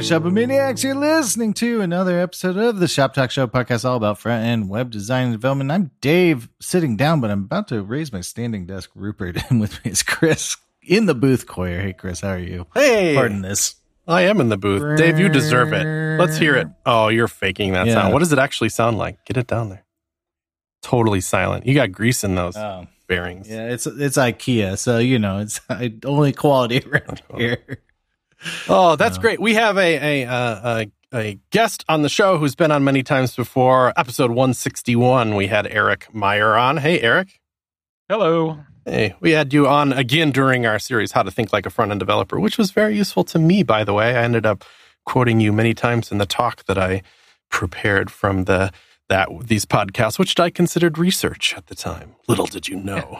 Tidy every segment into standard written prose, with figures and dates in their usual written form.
Shopomaniacs. You're listening to another episode of the Shop Talk Show podcast, all about front-end web design and development. I'm Dave, sitting down, but I'm about to raise my standing desk, Rupert, and with me is Chris in the booth. Coyer. Hey, Chris, how are you? Hey. Pardon this. I am in the booth. Dave, you deserve it. Let's hear it. Oh, you're faking that sound. What does it actually sound like? Get it down there. Totally silent. You got grease in those bearings. Yeah, it's IKEA, so, you know, it's only quality around here. Oh, that's great. We have a guest on the show who's been on many times before. Episode 161, we had Eric Meyer on. Hey, Eric. Hello. Hey, we had you on again during our series, How to Think Like a Front-End Developer, which was very useful to me, by the way. I ended up quoting you many times in the talk that I prepared from these podcasts, which I considered research at the time. Little did you know.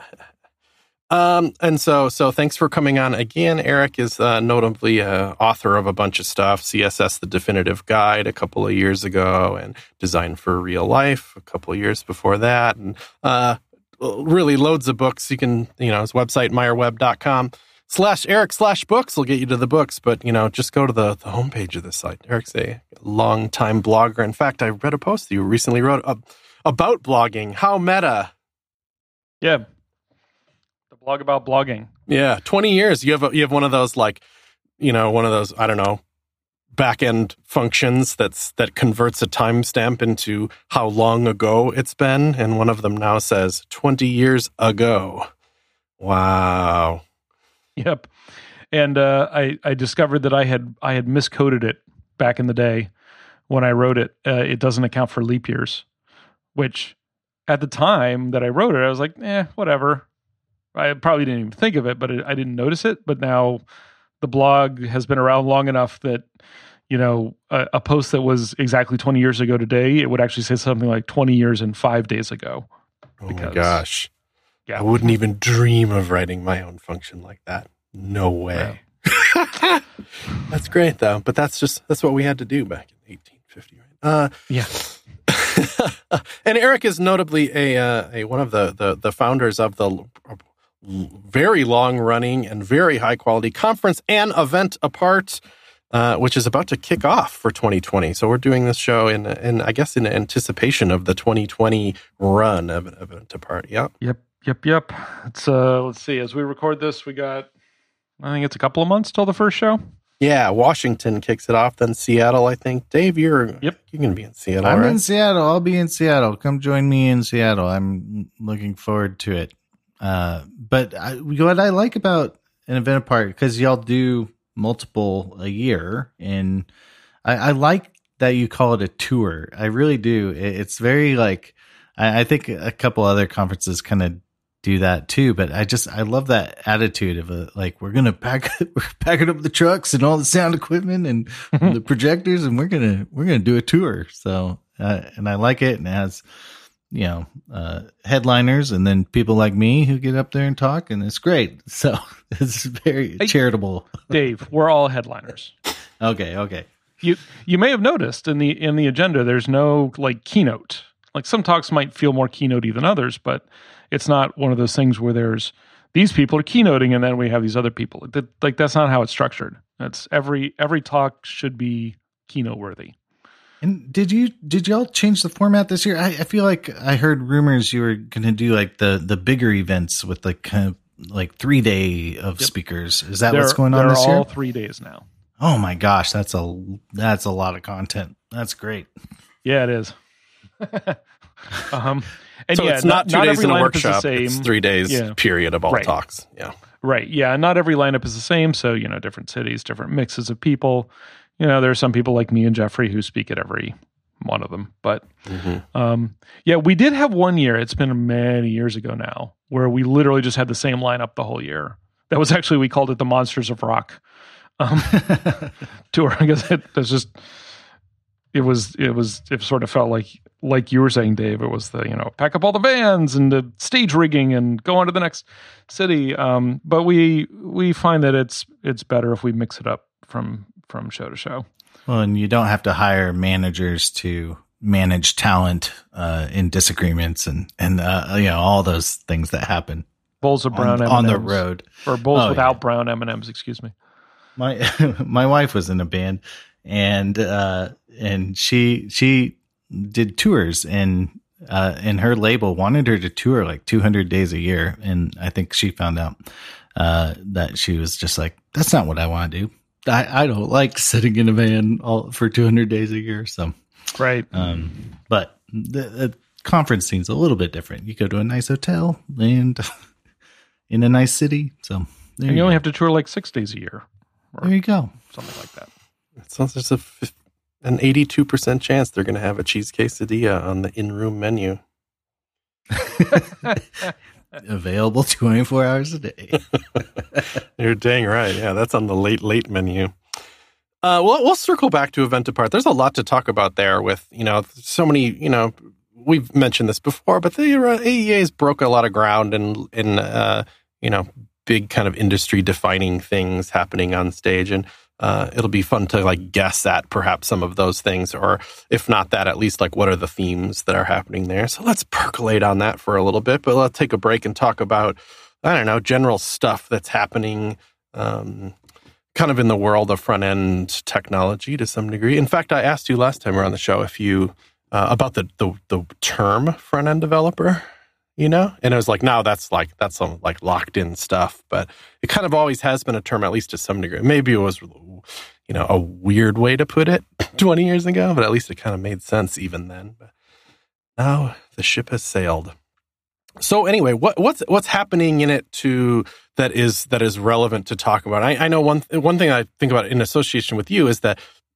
And so thanks for coming on again. Eric is notably author of a bunch of stuff, CSS, The Definitive Guide a couple of years ago, and Design for Real Life a couple of years before that, and really loads of books. You can, his website, meyerweb.com/Eric/books will get you to the books, but, just go to the homepage of the site. Eric's a long-time blogger. In fact, I read a post that you recently wrote about blogging. How meta. Yeah. Blog about blogging. Yeah, 20 years. You have one of those, one of those, I don't know, back-end functions that converts a timestamp into how long ago it's been, and one of them now says 20 years ago. Wow. Yep. And I discovered that I had miscoded it back in the day when I wrote it. It doesn't account for leap years, which at the time that I wrote it, I was like, whatever. I probably didn't even think of it, but I didn't notice it. But now the blog has been around long enough that, a post that was exactly 20 years ago today, it would actually say something like 20 years and 5 days ago. Oh my gosh. Yeah. I wouldn't even dream of writing my own function like that. No way. Yeah. That's great though. But that's what we had to do back in 1850, right? Yeah. And Eric is notably a one of the founders of the very long-running and very high-quality Conference and Event Apart, which is about to kick off for 2020. So we're doing this show in anticipation of the 2020 run of Event Apart. Yeah. Yep. It's let's see. As we record this, we got, I think it's a couple of months till the first show. Yeah, Washington kicks it off, then Seattle, I think. Dave, you're going to be in Seattle, I'm right? in Seattle. I'll be in Seattle. Come join me in Seattle. I'm looking forward to it. But what I like about an Event Apart, because y'all do multiple a year, and I like that you call it a tour. I really do. It's very I think a couple other conferences kind of do that too, but I love that attitude of we're gonna pack it up the trucks and all the sound equipment and the projectors, and we're gonna do a tour. So and I like it, and it has headliners and then people like me who get up there and talk, and it's great. So it's very charitable. Dave, we're all headliners. Okay. You may have noticed in the agenda there's no keynote. Some talks might feel more keynote-y than others, but it's not one of those things where there's these people are keynoting and then we have these other people. That's not how it's structured. It's every talk should be keynote worthy. And did y'all change the format this year? I feel like I heard rumors you were going to do the bigger events with 3-day of speakers. Is that what's going on this year? They're all 3 days now. Oh my gosh, that's a lot of content. That's great. Yeah, it is. And so it's not 2 days in a workshop. It's 3 days period of all talks. Yeah. Right. Yeah. Not every lineup is the same. So, different cities, different mixes of people. There are some people like me and Jeffrey who speak at every one of them. But we did have one year, it's been many years ago now, where we literally just had the same lineup the whole year. That was actually, we called it the Monsters of Rock tour. I guess it sort of felt like you were saying, Dave, it was the, pack up all the vans and the stage rigging and go on to the next city. But we find that it's better if we mix it up from show to show. Well, and you don't have to hire managers to manage talent in disagreements and all those things that happen. Bowls of brown M&Ms. On the road. Or bowls without brown M&Ms, excuse me. my wife was in a band, and she did tours, and her label wanted her to tour like 200 days a year, and I think she found out that she was just like, that's not what I want to do. I don't like sitting in a van for 200 days a year. So right. But the conference scene's a little bit different. You go to a nice hotel and in a nice city. So and you only have to tour like 6 days a year. There you go. Something like that. It sounds there's an 82% chance they're going to have a cheese quesadilla on the in-room menu. Available 24 hours a day. You're dang right. Yeah, that's on the late menu. We'll circle back to Event Apart. There's a lot to talk about there with, so many, we've mentioned this before, but the AEA's broke a lot of ground in big kind of industry defining things happening on stage. And it'll be fun to like guess at perhaps some of those things, or if not that, at least like what are the themes that are happening there. So let's percolate on that for a little bit, but let's take a break and talk about, I don't know, general stuff that's happening kind of in the world of front-end technology to some degree. In fact, I asked you last time we were on the show if you, about the term front-end developer, and it was like, no, that's some like locked in stuff, but it kind of always has been a term, at least to some degree. Maybe it was, a weird way to put it 20 years ago, but at least it kind of made sense even then. But now the ship has sailed. So anyway, what's happening in it that is relevant to talk about? I know one thing I think about in association with you is that,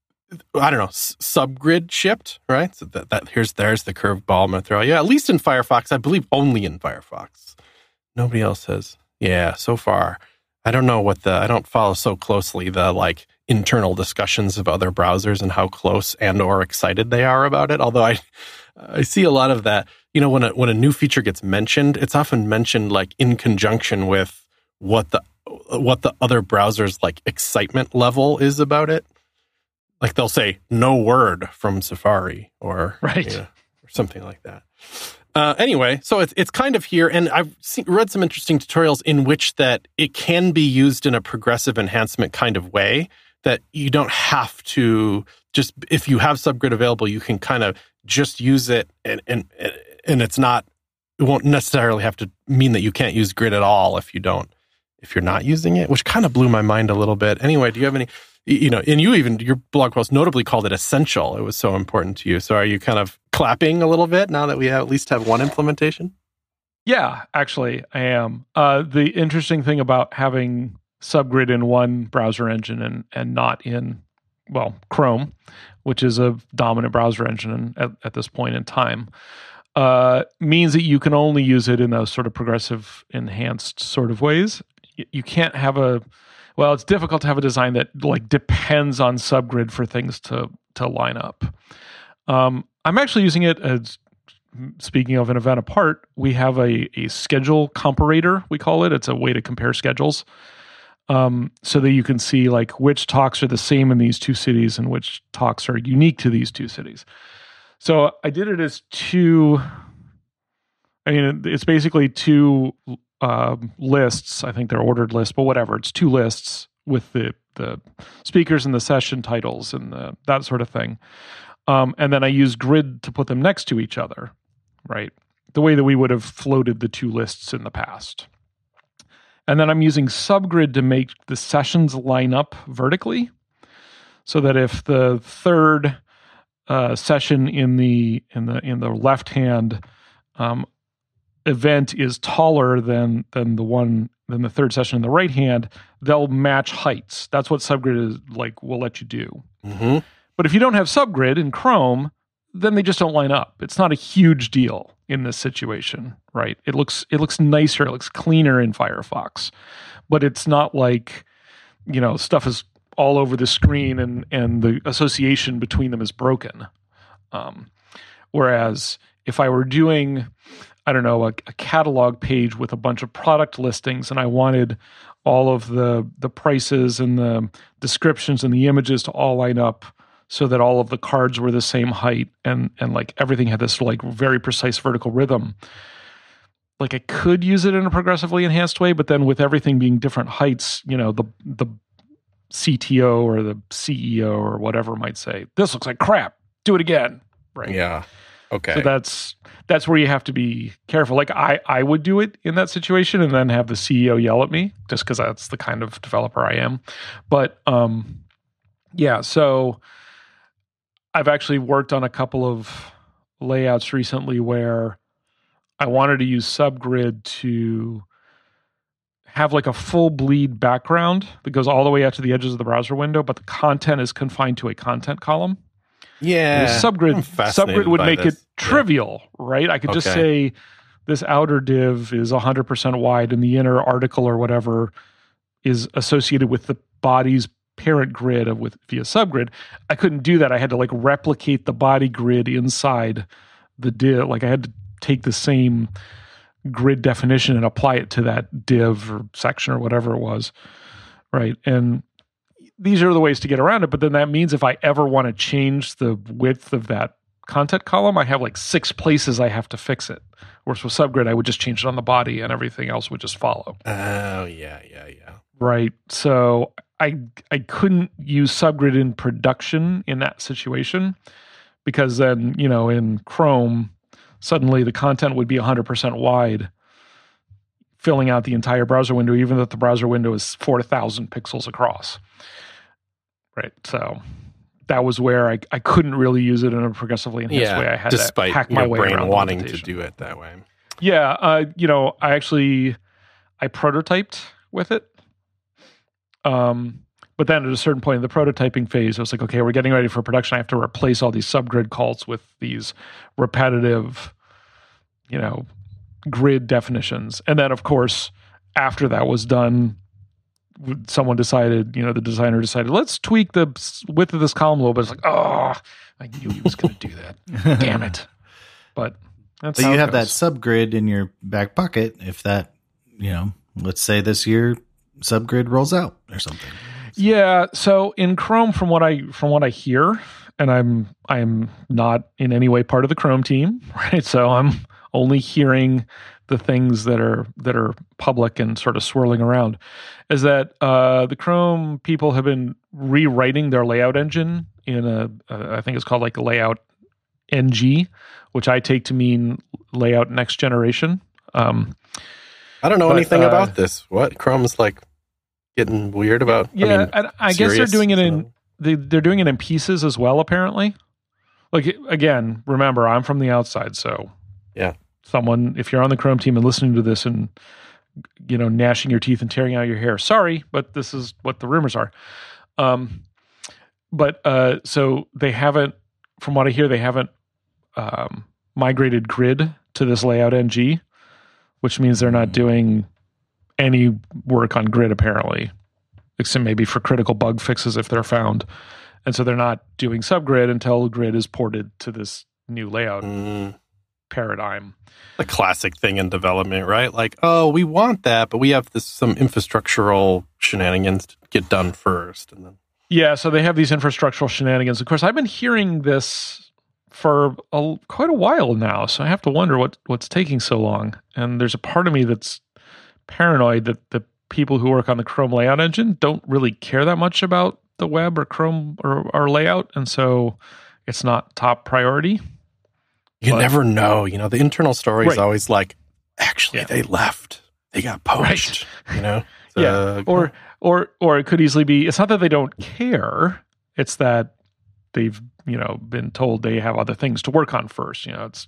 I don't know, subgrid shipped, right? So there's the curveball I'm going to throw. Yeah, at least in Firefox, I believe only in Firefox. Nobody else has. Yeah, so far. I don't know I don't follow so closely the like internal discussions of other browsers and how close and or excited they are about it. Although I see a lot of that, when a new feature gets mentioned, it's often mentioned like in conjunction with what the other browser's like excitement level is about it. Like they'll say no word from Safari or right. Or something like that. Anyway, so it's kind of here, and I've read some interesting tutorials in which that it can be used in a progressive enhancement kind of way, that you don't have to just, if you have subgrid available, you can kind of just use it, and it won't necessarily have to mean that you can't use grid at all if you're not using it, which kind of blew my mind a little bit. Anyway, do you have any? And you even, your blog post notably called it essential. It was so important to you. So are you kind of clapping a little bit now that we at least have one implementation? Yeah, actually, I am. The interesting thing about having subgrid in one browser engine and not in, Chrome, which is a dominant browser engine at this point in time, means that you can only use it in those sort of progressive enhanced sort of ways. You can't have it's difficult to have a design that like depends on subgrid for things to line up. I'm actually using it as, speaking of an event apart, we have a schedule comparator, we call it. It's a way to compare schedules, so that you can see like which talks are the same in these two cities and which talks are unique to these two cities. So I did it as it's basically two lists. I think they're ordered lists, but whatever. It's two lists with the speakers and the session titles and that sort of thing. And then I use grid to put them next to each other, right? The way that we would have floated the two lists in the past. And then I'm using subgrid to make the sessions line up vertically, so that if the third session in the left hand event is taller than the third session in the right hand, they'll match heights. That's what subgrid is like, will let you do. Mm-hmm. But if you don't have subgrid in Chrome, then they just don't line up. It's not a huge deal in this situation, right? It looks nicer, it looks cleaner in Firefox, but it's not like, stuff is all over the screen and the association between them is broken. Whereas if I were doing, I don't know, a catalog page with a bunch of product listings, and I wanted all of the prices and the descriptions and the images to all line up so that all of the cards were the same height and like everything had this like very precise vertical rhythm. Like I could use it in a progressively enhanced way, but then with everything being different heights, the CTO or the CEO or whatever might say, this looks like crap, do it again. Right. Yeah. Okay. So that's where you have to be careful. Like I would do it in that situation and then have the CEO yell at me just because that's the kind of developer I am. But yeah, so I've actually worked on a couple of layouts recently where I wanted to use Subgrid to have like a full bleed background that goes all the way out to the edges of the browser window, but the content is confined to a content column. Yeah. Subgrid would make it trivial, right? I could just say this outer div is 100% wide and the inner article or whatever is associated with the body's parent grid via Subgrid. I couldn't do that. I had to like replicate the body grid inside the div. Like I had to take the same grid definition and apply it to that div or section or whatever it was, right? And these are the ways to get around it. But then that means if I ever want to change the width of that content column, I have like 6 places I have to fix it. Whereas with Subgrid, I would just change it on the body and everything else would just follow. Oh, yeah. Right. So I couldn't use Subgrid in production in that situation because then, in Chrome, suddenly the content would be 100% wide, filling out the entire browser window, even though the browser window is 4,000 pixels across. Right. So that was where I couldn't really use it in a progressively enhanced way. I had to hack my way around. Despite your brain wanting to do it that way. Yeah. I prototyped with it. But then at a certain point in the prototyping phase, I was like, okay, we're getting ready for production. I have to replace all these subgrid calls with these repetitive, grid definitions. And then, of course, after that was done, someone decided, the designer decided, let's tweak the width of this column a little bit. It's like, I knew he was going to do that. Damn it. But that's you have that subgrid in your back pocket if that, let's say this year subgrid rolls out or something. Yeah. So in Chrome, from what I hear, and I'm not in any way part of the Chrome team, right? So I'm only hearing the things that are public and sort of swirling around, is that the Chrome people have been rewriting their layout engine in I think it's called like Layout NG, which I take to mean Layout Next Generation. I don't know anything about this. What Chrome's like getting weird about? Yeah, I guess they're doing it they're doing it in pieces as well. Apparently, like again, remember I'm from the outside, so yeah. Someone, if you're on the Chrome team and listening to this and gnashing your teeth and tearing out your hair, sorry, but this is what the rumors are. So they haven't, from what I hear, they haven't migrated Grid to this Layout NG, which means they're not doing any work on Grid apparently, except maybe for critical bug fixes if they're found. And so they're not doing Subgrid until Grid is ported to this new layout paradigm. A classic thing in development, right? Like, oh, we want that, but we have some infrastructural shenanigans to get done first. And then yeah, so they have these infrastructural shenanigans. Of course, I've been hearing this for quite a while now, so I have to wonder what's taking so long. And there's a part of me that's paranoid that the people who work on the Chrome layout engine don't really care that much about the web or Chrome or layout, and so it's not top priority. You never know. The internal story is always like, actually, they left. They got poached. Right. Yeah. Or it could easily be, it's not that they don't care. It's that they've, been told they have other things to work on first. It's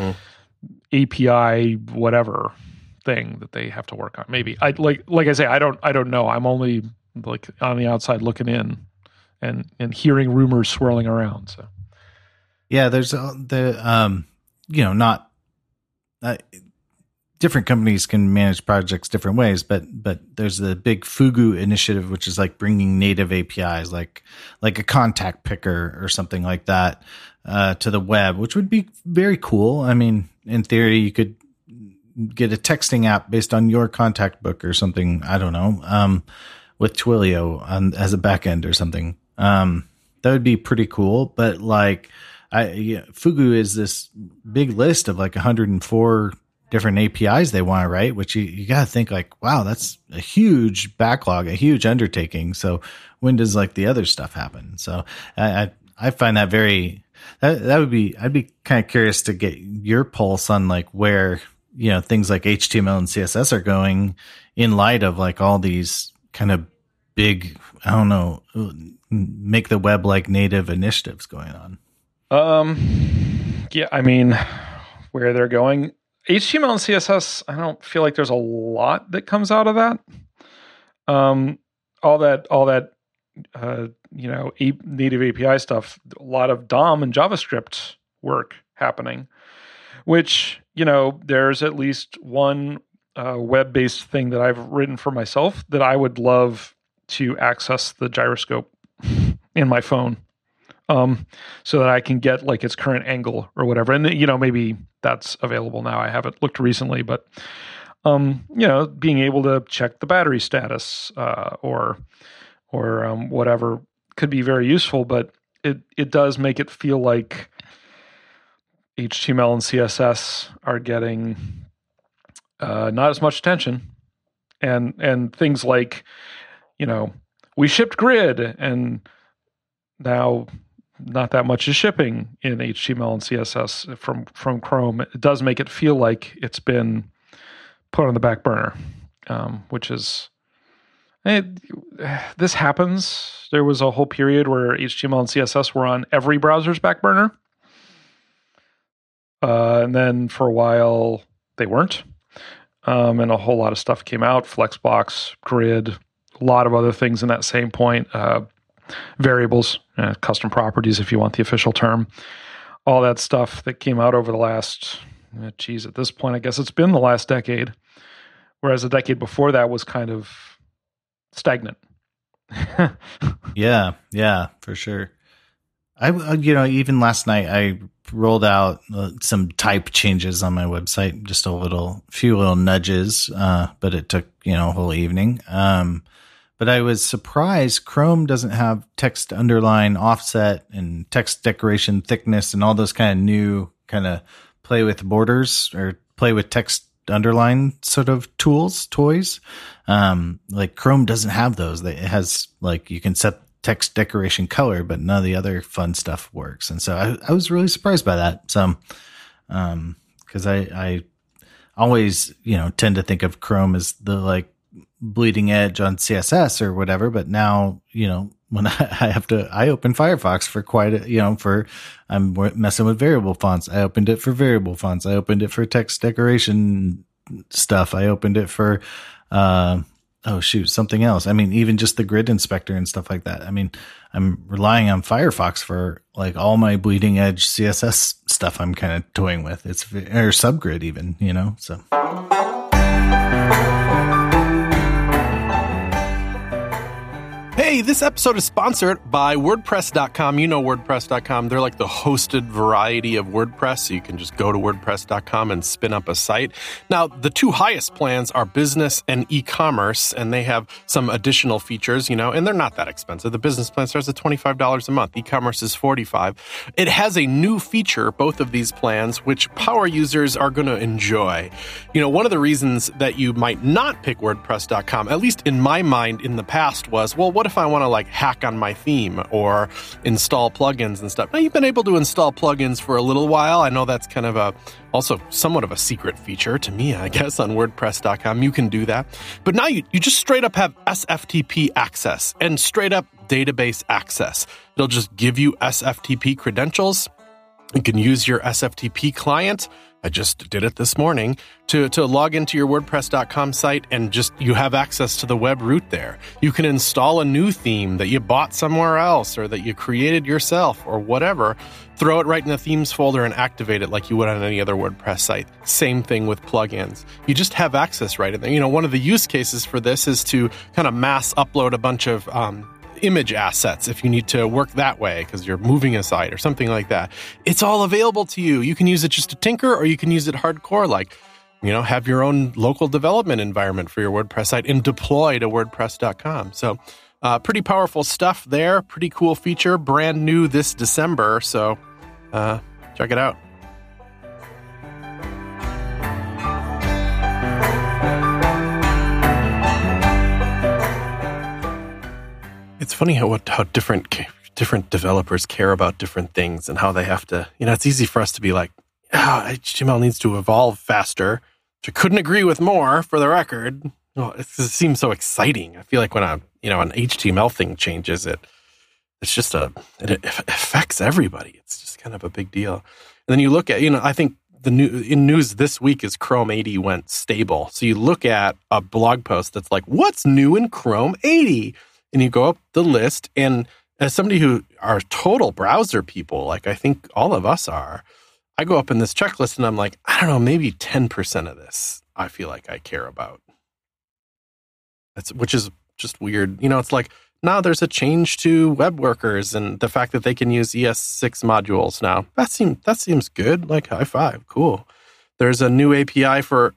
API, whatever thing that they have to work on. Maybe like I say, I don't know. I'm only like on the outside looking in and hearing rumors swirling around. So. Yeah, there's different companies can manage projects different ways, but there's the big Fugu initiative, which is like bringing native APIs, like a contact picker or something like that, to the web, which would be very cool. I mean, in theory, you could get a texting app based on your contact book or something. I don't know, with Twilio as a backend or something. That would be pretty cool, but like. Fugu is this big list of like 104 different APIs they want to write, which you got to think like, wow, that's a huge backlog, a huge undertaking. So when does like the other stuff happen? So I find that I'd be kind of curious to get your pulse on like where, things like HTML and CSS are going in light of like all these kind of big, I don't know, make the web like native initiatives going on. Yeah, I mean, where they're going, HTML and CSS, I don't feel like there's a lot that comes out of that. All that native API stuff, a lot of DOM and JavaScript work happening, which, there's at least one web-based thing that I've written for myself that I would love to access the gyroscope in my phone, so that I can get like its current angle or whatever. And, maybe that's available now. I haven't looked recently, but, being able to check the battery status or whatever could be very useful, but it does make it feel like HTML and CSS are getting not as much attention, and things like, we shipped Grid, and now not that much is shipping in HTML and CSS from Chrome. It does make it feel like it's been put on the back burner, which is... this happens. There was a whole period where HTML and CSS were on every browser's back burner. And then for a while, they weren't. And a whole lot of stuff came out, Flexbox, Grid, a lot of other things in that same point, variables, custom properties, if you want the official term, all that stuff that came out over the last, at this point, I guess it's been the last decade, whereas the decade before that was kind of stagnant. Yeah, for sure. Even last night I rolled out some type changes on my website, just few little nudges, but it took, a whole evening. But I was surprised Chrome doesn't have text underline offset and text decoration thickness and all those kind of new kind of play with borders or play with text underline sort of toys. Like Chrome doesn't have those. It has like, you can set text decoration color, but none of the other fun stuff works. And so I was really surprised by that. So, cause I always, tend to think of Chrome as the like bleeding edge on CSS or whatever. But now, when I open Firefox for I'm messing with variable fonts. I opened it for variable fonts. I opened it for text decoration stuff. I opened it for, something else. I mean, even just the grid inspector and stuff like that. I mean, I'm relying on Firefox for like all my bleeding edge CSS stuff I'm kind of toying with. Or subgrid even, so. Hey, this episode is sponsored by WordPress.com. You know WordPress.com. They're like the hosted variety of WordPress, so you can just go to WordPress.com and spin up a site. Now, the two highest plans are business and e-commerce, and they have some additional features, and they're not that expensive. The business plan starts at $25 a month. E-commerce is $45. It has a new feature, both of these plans, which power users are going to enjoy. One of the reasons that you might not pick WordPress.com, at least in my mind in the past, was, well, what if I want to like hack on my theme or install plugins and stuff? Now, you've been able to install plugins for a little while. I know that's kind of also somewhat of a secret feature to me, I guess, on WordPress.com. You can do that. But now you just straight up have SFTP access and straight up database access. It'll just give you SFTP credentials. You can use your SFTP client. I just did it this morning to log into your WordPress.com site, and you have access to the web root there. You can install a new theme that you bought somewhere else or that you created yourself or whatever, throw it right in the themes folder and activate it like you would on any other WordPress site. Same thing with plugins. You just have access right in there. One of the use cases for this is to kind of mass upload a bunch of image assets if you need to work that way because you're moving a site or something like that. It's all available to you. You can use it just to tinker, or you can use it hardcore, like, have your own local development environment for your WordPress site and deploy to WordPress.com. So pretty powerful stuff there. Pretty cool feature. Brand new this December. So check it out. it's funny how different developers care about different things and how they have to. It's easy for us to be like, HTML needs to evolve faster. Which I couldn't agree with more, for the record. Well, it seems so exciting. I feel like when an HTML thing changes, it affects everybody. It's just kind of a big deal. And then you look at, I think in news this week is Chrome 80 went stable. So you look at a blog post that's like, what's new in Chrome 80? And you go up the list, and as somebody who are total browser people, like I think all of us are, I go up in this checklist and I'm like, I don't know, maybe 10% of this I feel like I care about. Which is just weird. It's like, now there's a change to web workers and the fact that they can use ES6 modules now. That seems good. Like, high five. Cool. There's a new API for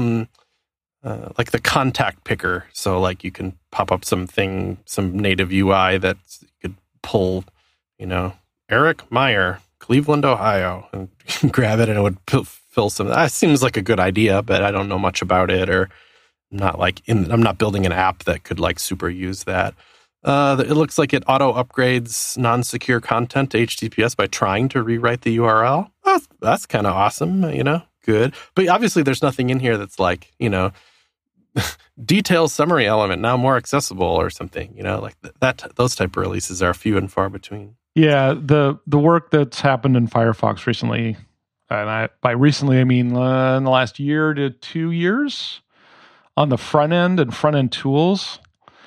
like the contact picker. So like you can pop up some native UI that you could pull, Eric Meyer, Cleveland, Ohio, and grab it and it would fill some. That seems like a good idea, but I don't know much about it, or I'm not building an app that could like super use that. It looks like it auto upgrades non-secure content to HTTPS by trying to rewrite the URL. That's kind of awesome, good. But obviously there's nothing in here that's like, detail summary element now more accessible or something, like that. Those type of releases are few and far between. Yeah, the work that's happened in Firefox recently, and by recently I mean in the last year to 2 years, on the front end and front end tools,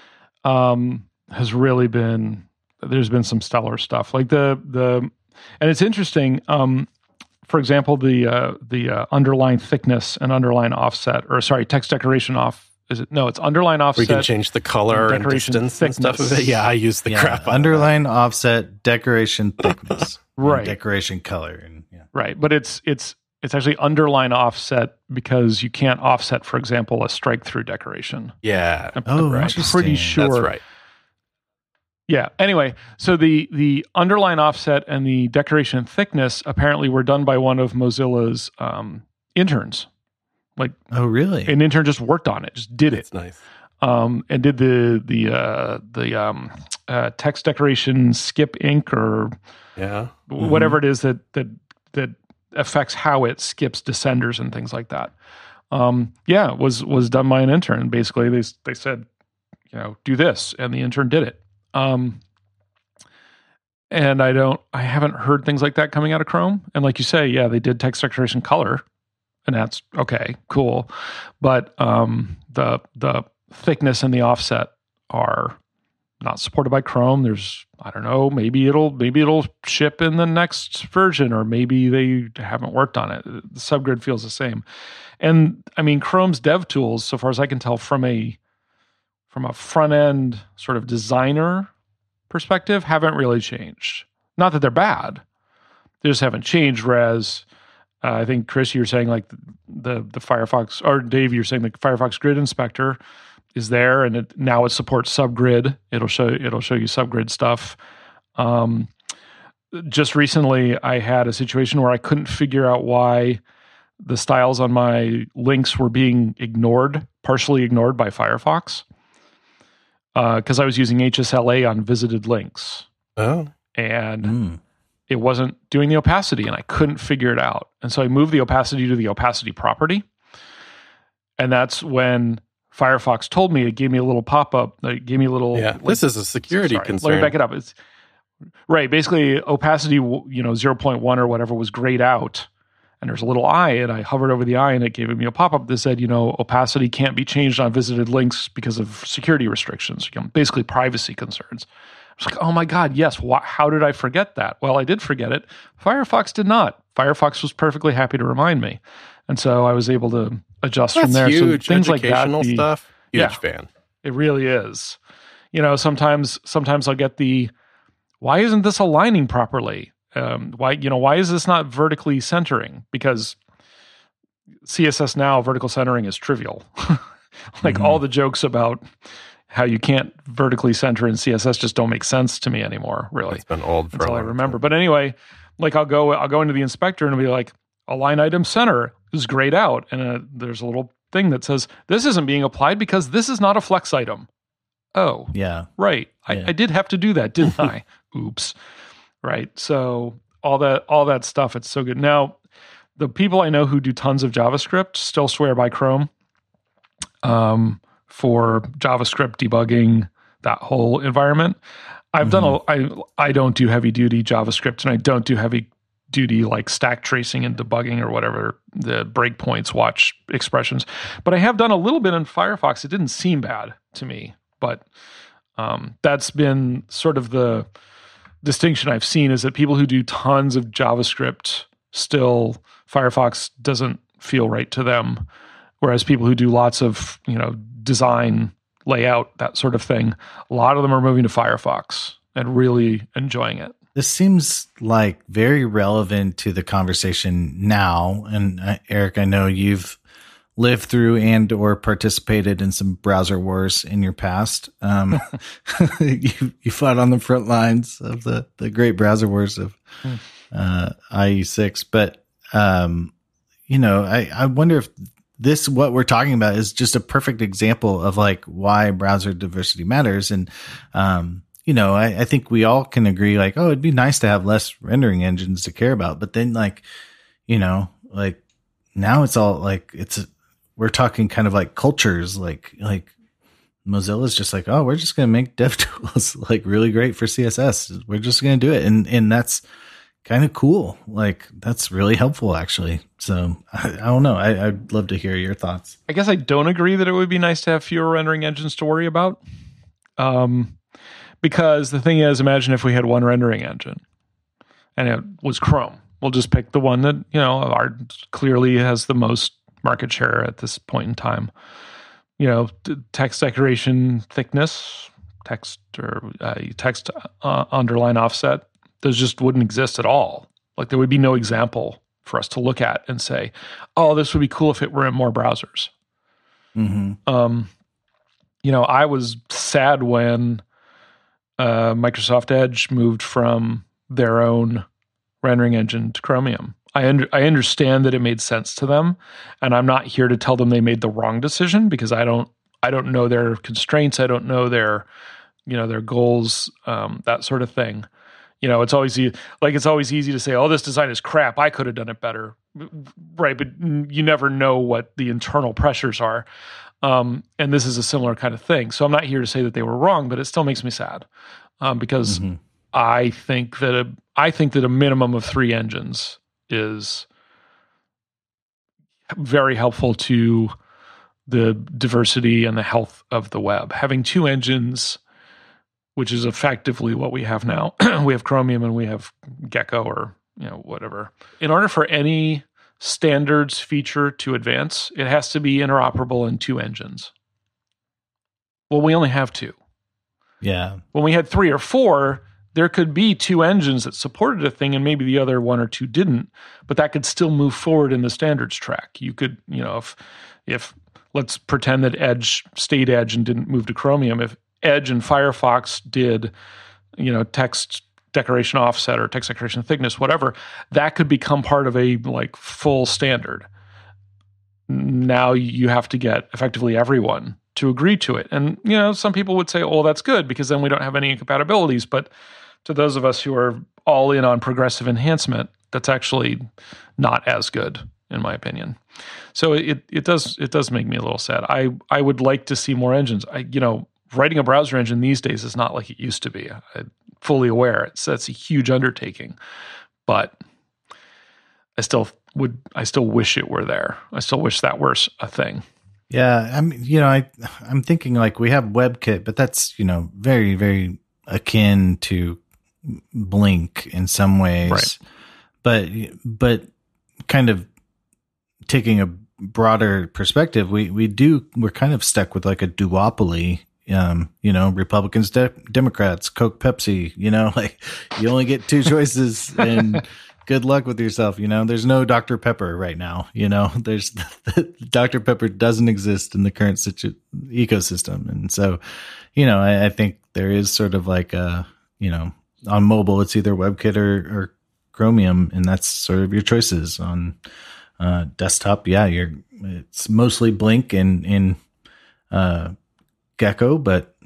has really been. There's been some stellar stuff. Like and it's interesting. For example, the underline thickness and underline offset, or sorry, text decoration off. Is it? No, it's underline offset. We can change the color and distance thickness. And stuff of it. Yeah, I use the crap out underline offset, decoration thickness, right? Decoration color, and right. But it's actually underline offset because you can't offset, for example, a strike through decoration. Yeah. I'm pretty sure that's right. Yeah. Anyway, so the underline offset and the decoration thickness apparently were done by one of Mozilla's interns. Like, oh, really? An intern just worked on it, just did it. That's nice. And did the text decoration skip ink or whatever it is that affects how it skips descenders and things like that. Was done by an intern. Basically, they said, do this, and the intern did it. And I haven't heard things like that coming out of Chrome. And like you say, they did text decoration color, and that's okay, cool. But the thickness and the offset are not supported by Chrome. There's, I don't know, maybe it'll ship in the next version, or maybe they haven't worked on it. The subgrid feels the same. And I mean, Chrome's dev tools, so far as I can tell from a front end sort of designer perspective, haven't really changed. Not that they're bad, they just haven't changed. Whereas I think, Chris, you were saying like the Firefox, or Dave, you're saying the Firefox Grid Inspector is there, and now it supports subgrid. It'll show you subgrid stuff. Just recently, I had a situation where I couldn't figure out why the styles on my links were being partially ignored by Firefox, because I was using HSLA on visited links. Oh, and it wasn't doing the opacity, and I couldn't figure it out. And so I moved the opacity to the opacity property, and that's when Firefox told me, it gave me a little pop-up. It gave me a little... Yeah, this is a security concern. Let me back it up. It's right. Basically, opacity, 0.1 or whatever was grayed out, and there's a little eye, and I hovered over the eye, and it gave me a pop-up that said, opacity can't be changed on visited links because of security restrictions, basically privacy concerns. I was like, oh my God, yes. How did I forget that? Well, I did forget it. Firefox did not. Firefox was perfectly happy to remind me. And so I was able to adjust from there. Huge. So things like that, stuff. Huge fan. It really is. Sometimes I'll get why isn't this aligning properly? Why is this not vertically centering? Because CSS now vertical centering is trivial. All the jokes about how you can't vertically center in CSS just don't make sense to me anymore, really. It's been old for until I remember. But anyway, I'll go into the inspector and it'll be like, align item center is grayed out. And there's a little thing that says, this isn't being applied because this is not a flex item. oh, Yeah. right. Yeah. I did have to do that, didn't I? Oops. Right. So all that stuff, it's so good. Now, the people I know who do tons of JavaScript still swear by Chrome for JavaScript debugging, that whole environment. I've done I don't do heavy duty JavaScript, and I don't do heavy duty like stack tracing and debugging or whatever, the breakpoints, watch expressions. But I have done a little bit in Firefox. It didn't seem bad to me, but that's been sort of the distinction I've seen, is that people who do tons of JavaScript, still Firefox doesn't feel right to them. Whereas people who do lots of, design, layout, that sort of thing, a lot of them are moving to Firefox and really enjoying it. This seems like very relevant to the conversation now. And Eric, I know you've lived through and or participated in some browser wars in your past. You fought on the front lines of the great browser wars of IE6. But, I wonder if what we're talking about is just a perfect example of like why browser diversity matters. And, I think we all can agree, like, oh, it'd be nice to have less rendering engines to care about. But then now it's all like, we're talking kind of like cultures, like Mozilla's just like, oh, we're just going to make DevTools like really great for CSS. We're just going to do it. And that's kind of cool. Like, that's really helpful, actually. So I don't know. I'd love to hear your thoughts. I guess I don't agree that it would be nice to have fewer rendering engines to worry about. Because the thing is, imagine if we had one rendering engine and it was Chrome. We'll just pick the one that, clearly has the most market share at this point in time. Text decoration thickness, text underline offset, those just wouldn't exist at all. Like, there would be no example for us to look at and say, oh, this would be cool if it were in more browsers. Mm-hmm. I was sad when Microsoft Edge moved from their own rendering engine to Chromium. I understand that it made sense to them, and I'm not here to tell them they made the wrong decision, because I don't know their constraints. I don't know their goals, that sort of thing. It's always easy to say, oh, this design is crap, I could have done it better. Right. But you never know what the internal pressures are. And this is a similar kind of thing. So I'm not here to say that they were wrong, but it still makes me sad, because I think that a minimum of 3 engines is very helpful to the diversity and the health of the web. Having 2 engines, which is effectively what we have now. We have Chromium and we have Gecko, or whatever. In order for any standards feature to advance, it has to be interoperable in 2 engines. Well, we only have 2. Yeah. When we had 3 or 4, there could be 2 engines that supported a thing and maybe the other 1 or 2 didn't, but that could still move forward in the standards track. You could, if let's pretend that Edge stayed Edge and didn't move to Chromium, if Edge and Firefox did, text decoration offset or text decoration thickness, whatever, that could become part of a full standard. Now you have to get effectively everyone to agree to it. And, some people would say, oh, that's good, because then we don't have any incompatibilities. But to those of us who are all in on progressive enhancement, that's actually not as good, in my opinion. So it does make me a little sad. I would like to see more engines. Writing a browser engine these days is not like it used to be. I'm fully aware. That's a huge undertaking, but I still wish it were there. I still wish that were a thing. Yeah, I'm thinking like we have WebKit, but that's very, very akin to Blink in some ways. Right. But kind of taking a broader perspective, we're kind of stuck with like a duopoly. Republicans, Democrats, Coke, Pepsi, you only get 2 choices and good luck with yourself. There's no Dr. Pepper right now. There's Dr. Pepper doesn't exist in the current ecosystem. And so, I think there is sort of like on mobile, it's either WebKit or Chromium, and that's sort of your choices. On desktop, it's mostly Blink and Gecko, but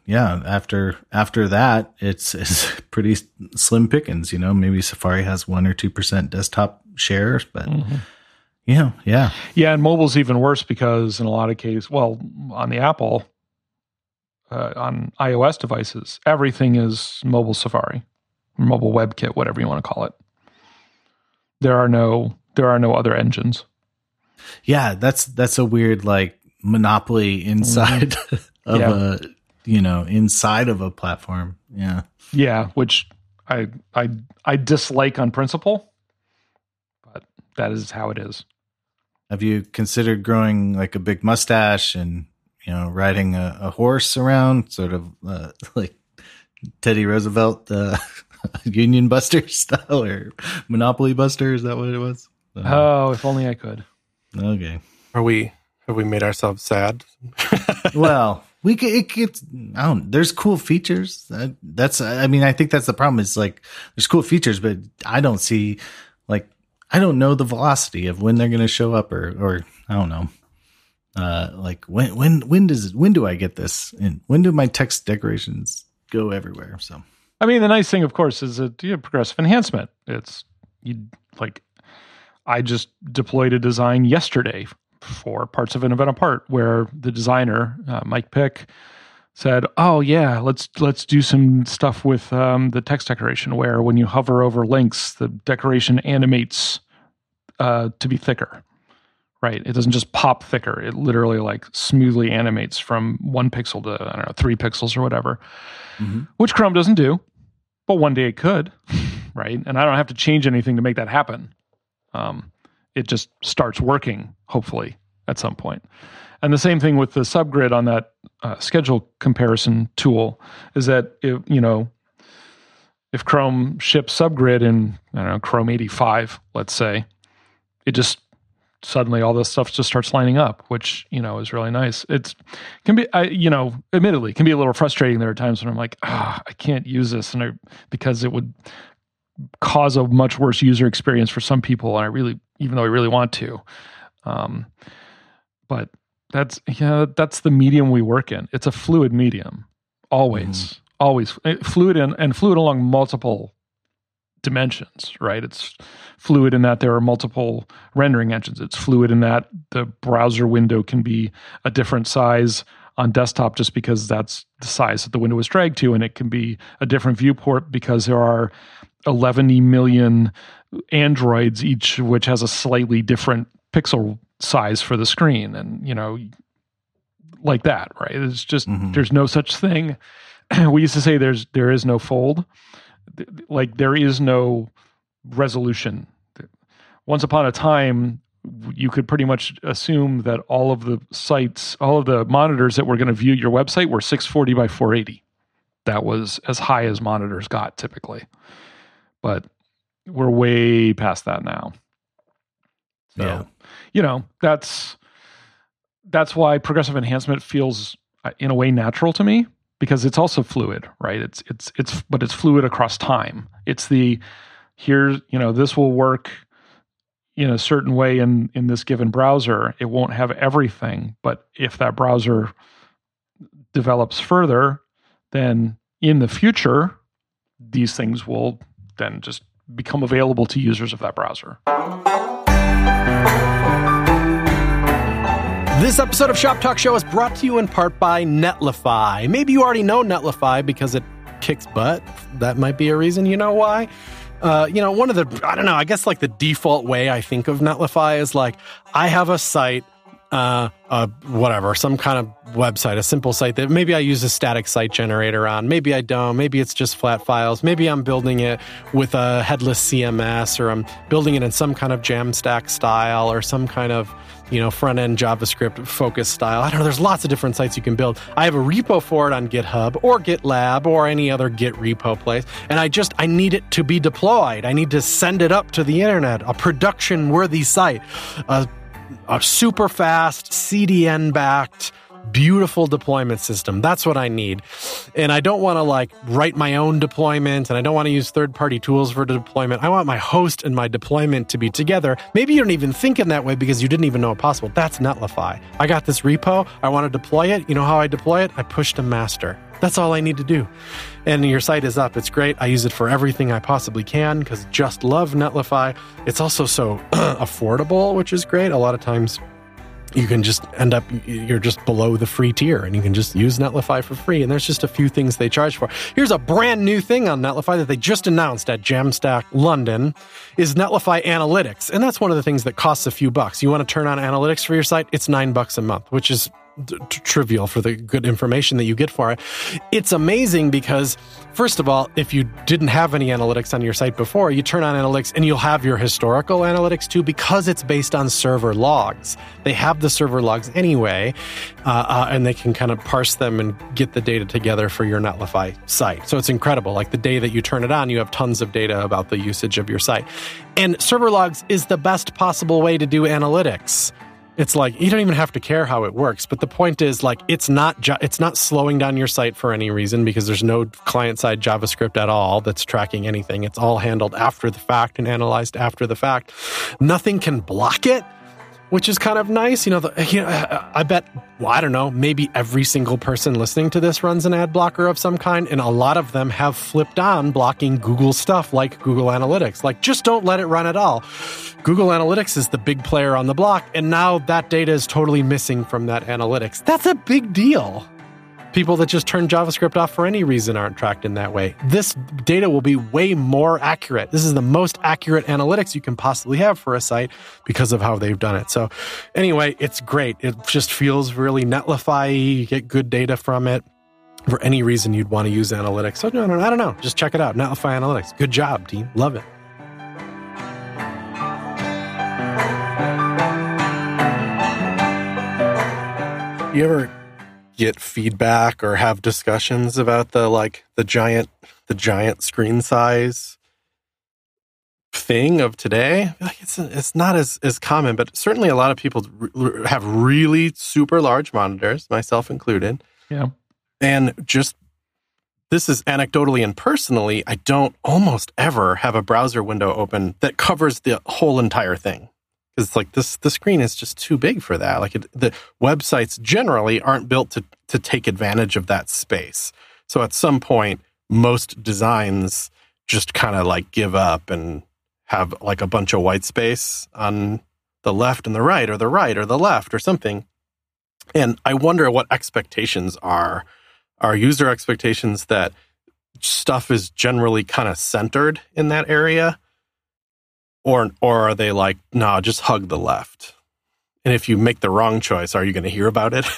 after that, it's pretty slim pickings. Maybe Safari has 1 or 2% desktop shares, but yeah. And mobile's even worse because in a lot of cases, on the Apple, on iOS devices, everything is mobile Safari, mobile WebKit, whatever you want to call it. There are no other engines. Yeah, that's a weird monopoly inside of inside of a platform. Yeah. Yeah, which I dislike on principle, but that is how it is. Have you considered growing a big mustache and riding a horse around, sort of like Teddy Roosevelt, Union Buster style, or Monopoly Buster? Is that what it was? If only I could. Okay. Have we made ourselves sad? Well, there's cool features. I think that's the problem. It's there's cool features, but I don't see, I don't know the velocity of when they're going to show up, or I don't know. When do I get this? And when do my text decorations go everywhere? So, the nice thing, of course, is that progressive enhancement. I just deployed a design yesterday for Parts of an Event Apart, where the designer, Mike Pick, said, "Oh yeah, let's do some stuff with the text decoration, where when you hover over links, the decoration animates to be thicker." Right. It doesn't just pop thicker. It literally smoothly animates from 1 pixel to, 3 pixels or whatever, which Chrome doesn't do, but one day it could. Right. And I don't have to change anything to make that happen. It just starts working, hopefully, at some point. And the same thing with the subgrid on that schedule comparison tool is that, if Chrome ships subgrid in, Chrome 85, let's say, it just suddenly all this stuff just starts lining up, which, is really nice. Admittedly, can be a little frustrating. There are times when I'm like, I can't use this, because it would cause a much worse user experience for some people, and even though I really want to. But that's the medium we work in. It's a fluid medium, always fluid and fluid along multiple dimensions, right? It's fluid in that there are multiple rendering engines. It's fluid in that the browser window can be a different size on desktop just because that's the size that the window is dragged to, and it can be a different viewport because there are 11 million Androids, each of which has a slightly different pixel size for the screen, and like that, right? It's just there's no such thing. We used to say there is no fold. There is no resolution. Once upon a time, you could pretty much assume that all of the monitors that were going to view your website were 640 by 480. That was as high as monitors got typically. But we're way past that now. So, that's why progressive enhancement feels in a way natural to me, because it's also fluid, right? But it's fluid across time. It's this will work in a certain way in this given browser. It won't have everything, but if that browser develops further, then in the future, these things will then just become available to users of that browser. This episode of Shop Talk Show is brought to you in part by Netlify. Maybe you already know Netlify because it kicks butt. That might be a reason. You know why? One of the default way I think of Netlify is I have a site, some kind of website, a simple site that maybe I use a static site generator on. Maybe I don't. Maybe it's just flat files. Maybe I'm building it with a headless CMS, or I'm building it in some kind of Jamstack style, or some kind of front-end JavaScript focus style. I don't know. There's lots of different sites you can build. I have a repo for it on GitHub or GitLab or any other Git repo place. And I need it to be deployed. I need to send it up to the internet, a production-worthy site, a super fast CDN-backed beautiful deployment system. That's what I need. And I don't want to like write my own deployment, and I don't want to use third-party tools for deployment. I want my host and my deployment to be together. Maybe you don't even think in that way because you didn't even know it possible. That's Netlify. I got this repo. I want to deploy it. You know how I deploy it? I push to master. That's all I need to do. And your site is up. It's great. I use it for everything I possibly can because just love Netlify. It's also so affordable, which is great. A lot of times you can just end up, you're just below the free tier and you can just use Netlify for free. And there's just a few things they charge for. Here's a brand new thing on Netlify that they just announced at Jamstack London is Netlify Analytics. And that's one of the things that costs a few bucks. You want to turn on analytics for your site? It's $9 a month, which is trivial for the good information that you get for it. It's amazing because, first of all, if you didn't have any analytics on your site before, you turn on analytics and you'll have your historical analytics too because it's based on server logs. They have the server logs anyway, and they can kind of parse them and get the data together for your Netlify site. So it's incredible. Like the day that you turn it on, you have tons of data about the usage of your site. And server logs is the best possible way to do analytics. It's like, you don't even have to care how it works. But the point is, like, it's not slowing down your site for any reason because there's no client-side JavaScript at all that's tracking anything. It's all handled after the fact and analyzed after the fact. Nothing can block it, which is kind of nice. I bet, well, I don't know, maybe every single person listening to this runs an ad blocker of some kind, and a lot of them have flipped on blocking Google stuff like Google Analytics. Like, just don't let it run at all. Google Analytics is the big player on the block, and now that data is totally missing from that analytics. That's a big deal. People that just turn JavaScript off for any reason aren't tracked in that way. This data will be way more accurate. This is the most accurate analytics you can possibly have for a site because of how they've done it. So anyway, it's great. It just feels really Netlify-y. You get good data from it. For any reason you'd want to use analytics. So I don't know. Just check it out. Netlify Analytics. Good job, team. Love it. You ever get feedback or have discussions about the giant screen size thing of today? Like it's not as common, but certainly a lot of people have really super large monitors, myself included. Yeah. And just, this is anecdotally and personally, I don't almost ever have a browser window open that covers the whole entire thing. Because it's like the screen is just too big for that. Like the websites generally aren't built to take advantage of that space. So at some point, most designs just kind of like give up and have like a bunch of white space on the left and the right or the left or something. And I wonder what expectations are. Are user expectations that stuff is generally kind of centered in that area? Or are they like, no, just hug the left? And if you make the wrong choice, are you going to hear about it?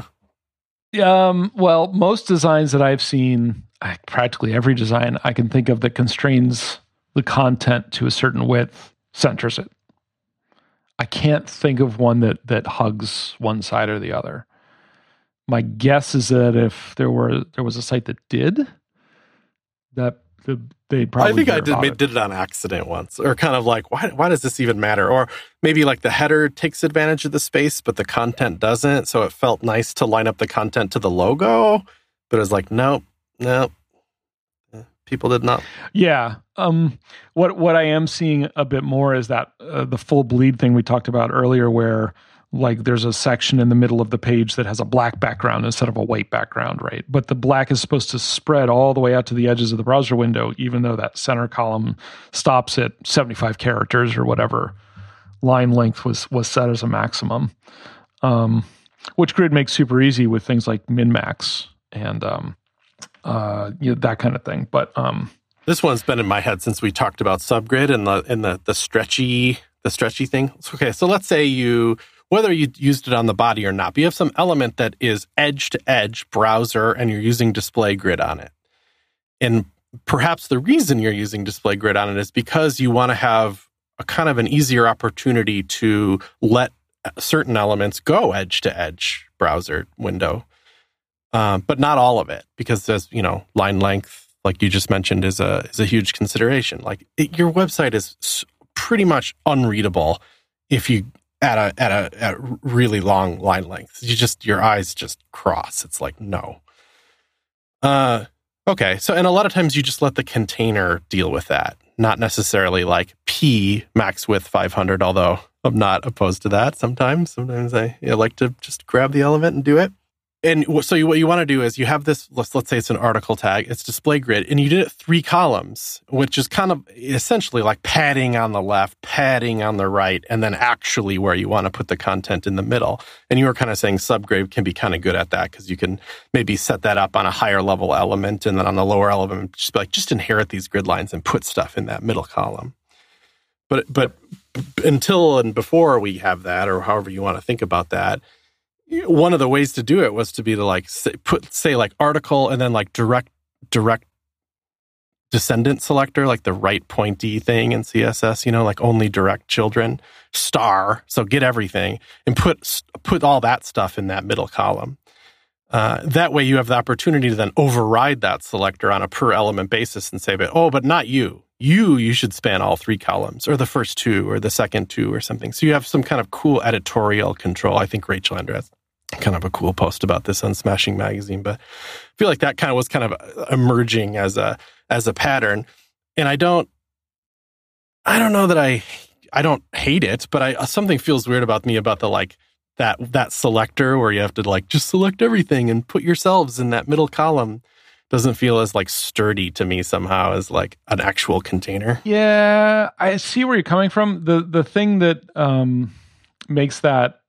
Well, most designs that I've seen, practically every design I can think of that constrains the content to a certain width, centers it. I can't think of one that hugs one side or the other. My guess is that if there was a site that did, that they'd probably. I think I did it on accident once, or kind of like, why does this even matter? Or maybe like the header takes advantage of the space, but the content doesn't. So it felt nice to line up the content to the logo, but it was like, nope. People did not. Yeah. What I am seeing a bit more is that the full bleed thing we talked about earlier, where like there's a section in the middle of the page that has a black background instead of a white background, right? But the black is supposed to spread all the way out to the edges of the browser window, even though that center column stops at 75 characters or whatever line length was set as a maximum, which Grid makes super easy with things like min-max and that kind of thing. But this one's been in my head since we talked about Subgrid and the stretchy thing. Okay, so let's say whether you used it on the body or not, but you have some element that is edge-to-edge browser and you're using display grid on it. And perhaps the reason you're using display grid on it is because you want to have a kind of an easier opportunity to let certain elements go edge-to-edge browser window, but not all of it, because there's, line length, like you just mentioned, is a huge consideration. Like your website is pretty much unreadable if you at really long line lengths. Your eyes just cross. It's like, no. Okay. So, and a lot of times you just let the container deal with that, not necessarily like P max width 500, although I'm not opposed to that. Sometimes I like to just grab the element and do it. And so what you want to do is you have this, let's say it's an article tag, it's display grid, and you did it 3 columns, which is kind of essentially like padding on the left, padding on the right, and then actually where you want to put the content in the middle. And you were kind of saying subgrid can be kind of good at that because you can maybe set that up on a higher level element, and then on the lower element, just inherit these grid lines and put stuff in that middle column. But until and before we have that, or however you want to think about that, one of the ways to do it was to be to like say like article and then like direct descendant selector, like the right pointy thing in CSS, like only direct children, star. So get everything and put all that stuff in that middle column. That way you have the opportunity to then override that selector on a per element basis and say, but not you. You should span all 3 columns, or the first 2, or the second 2, or something. So you have some kind of cool editorial control. I think Rachel Andreas kind of a cool post about this on Smashing Magazine, but I feel like that was kind of emerging as a pattern. And I don't know that I don't hate it, but something feels weird about the like that selector where you have to like just select everything and put yourselves in that middle column. Doesn't feel as like sturdy to me somehow as like an actual container. Yeah, I see where you're coming from. The thing that makes that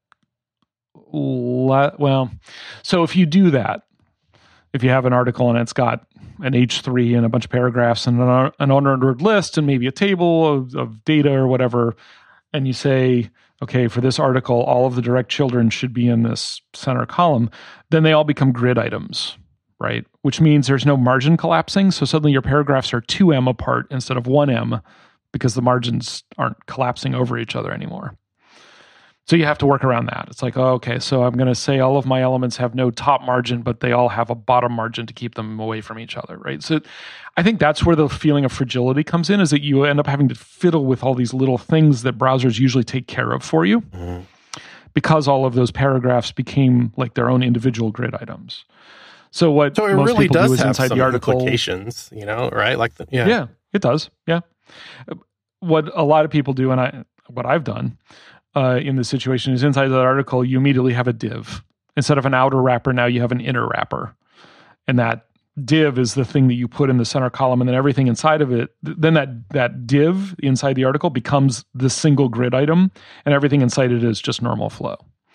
so if you do that, if you have an article and it's got an H3 and a bunch of paragraphs and an unordered list and maybe a table of data or whatever, and you say, okay, for this article, all of the direct children should be in this center column, then they all become grid items. Right? Which means there's no margin collapsing. So suddenly your paragraphs are 2M apart instead of 1M because the margins aren't collapsing over each other anymore. So you have to work around that. It's like, okay, so I'm going to say all of my elements have no top margin, but they all have a bottom margin to keep them away from each other, right? So I think that's where the feeling of fragility comes in, is that you end up having to fiddle with all these little things that browsers usually take care of for you because all of those paragraphs became like their own individual grid items. So it most really people does do is have inside some the article implications, right? Like yeah, it does. Yeah, what a lot of people do, and what I've done in this situation is inside that article, you immediately have a div instead of an outer wrapper. Now you have an inner wrapper, and that div is the thing that you put in the center column, and then everything inside of it. Then that div inside the article becomes the single grid item, and everything inside it is just normal flow.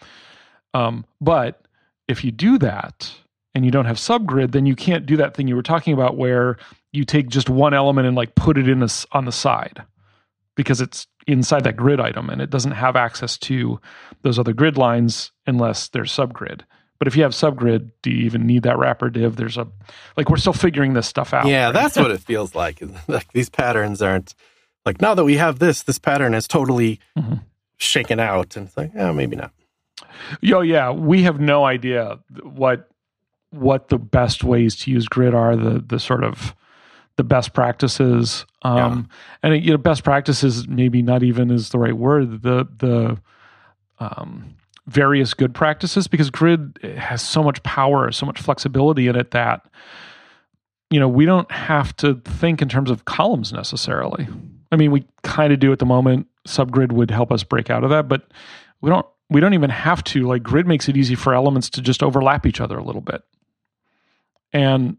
But if you do that, and you don't have subgrid, then you can't do that thing you were talking about where you take just one element and like put it on the side because it's inside that grid item and it doesn't have access to those other grid lines unless there's subgrid. But if you have subgrid, do you even need that wrapper div? We're still figuring this stuff out. Yeah, right? That's what it feels like. Like these patterns aren't like, now that we have this pattern is totally shaken out. And it's like, maybe not. Yeah. We have no idea what the best ways to use grid are, the sort of the best practices. And best practices maybe not even is the right word. The various good practices, because grid has so much power, so much flexibility in it that we don't have to think in terms of columns necessarily. I mean, we kind of do at the moment. Subgrid would help us break out of that, but we don't even have to. Like, grid makes it easy for elements to just overlap each other a little bit. And,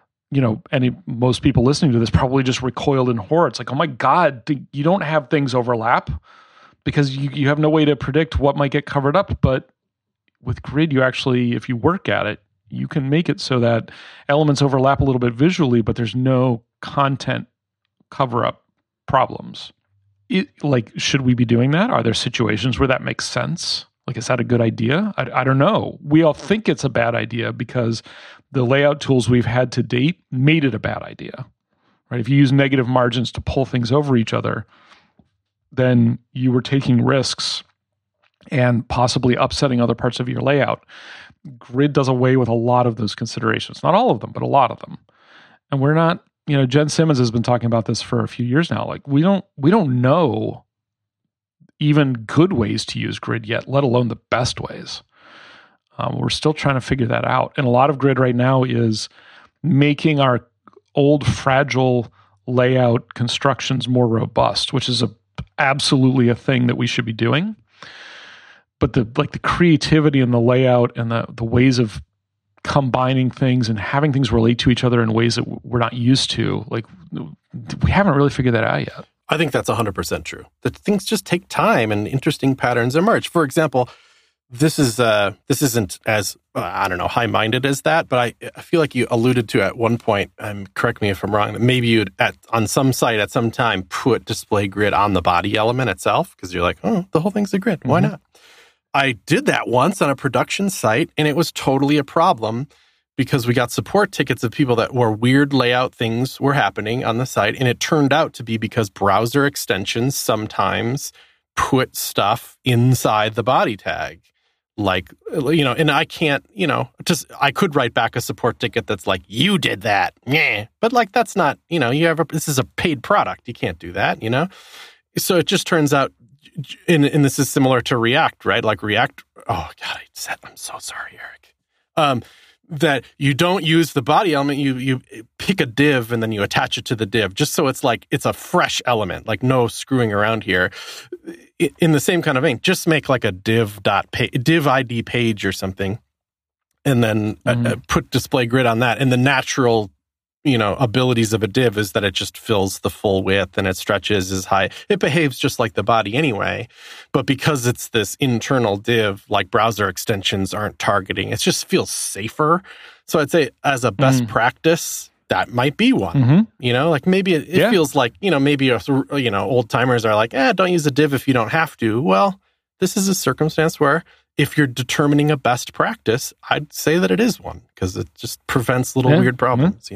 most people listening to this probably just recoiled in horror. It's like, oh my God, you don't have things overlap because you have no way to predict what might get covered up. But with grid, you actually, if you work at it, you can make it so that elements overlap a little bit visually, but there's no content cover-up problems. Should we be doing that? Are there situations where that makes sense? Like, is that a good idea? I don't know. We all think it's a bad idea because the layout tools we've had to date made it a bad idea, right? If you use negative margins to pull things over each other, then you were taking risks and possibly upsetting other parts of your layout. Grid does away with a lot of those considerations. Not all of them, but a lot of them. And we're not, Jen Simmons has been talking about this for a few years now. Like, we don't know even good ways to use grid yet, let alone the best ways. We're still trying to figure that out. And a lot of grid right now is making our old fragile layout constructions more robust, which is absolutely a thing that we should be doing. But the creativity and the layout and the ways of combining things and having things relate to each other in ways that we're not used to, like, we haven't really figured that out yet. I think that's 100% true. That things just take time and interesting patterns emerge. For example, this isn't as high-minded as that, but I feel like you alluded to at one point, correct me if I'm wrong, that maybe you'd on some site at some time put display grid on the body element itself because you're like, oh, the whole thing's a grid. Why not? I did that once on a production site, and it was totally a problem because we got support tickets of people that were weird layout things were happening on the site, and it turned out to be because browser extensions sometimes put stuff inside the body tag. Like, and I can't, I could write back a support ticket that's like, you did that. Yeah. But like, that's not, this is a paid product. You can't do that, So it just turns out, and this is similar to React, right? Like React, oh God, I'm so sorry, Eric. That you don't use the body element, you pick a div and then you attach it to the div, just so it's like, it's a fresh element, like no screwing around here. In the same kind of vein, just make like a div ID page or something, and then put display grid on that. And the natural, abilities of a div is that it just fills the full width and it stretches as high. It behaves just like the body anyway, but because it's this internal div, like browser extensions aren't targeting, it just feels safer. So I'd say as a best practice, that might be one. Like maybe it feels like, maybe, old timers are like, don't use a div if you don't have to. Well, this is a circumstance where if you're determining a best practice, I'd say that it is one because it just prevents little weird problems,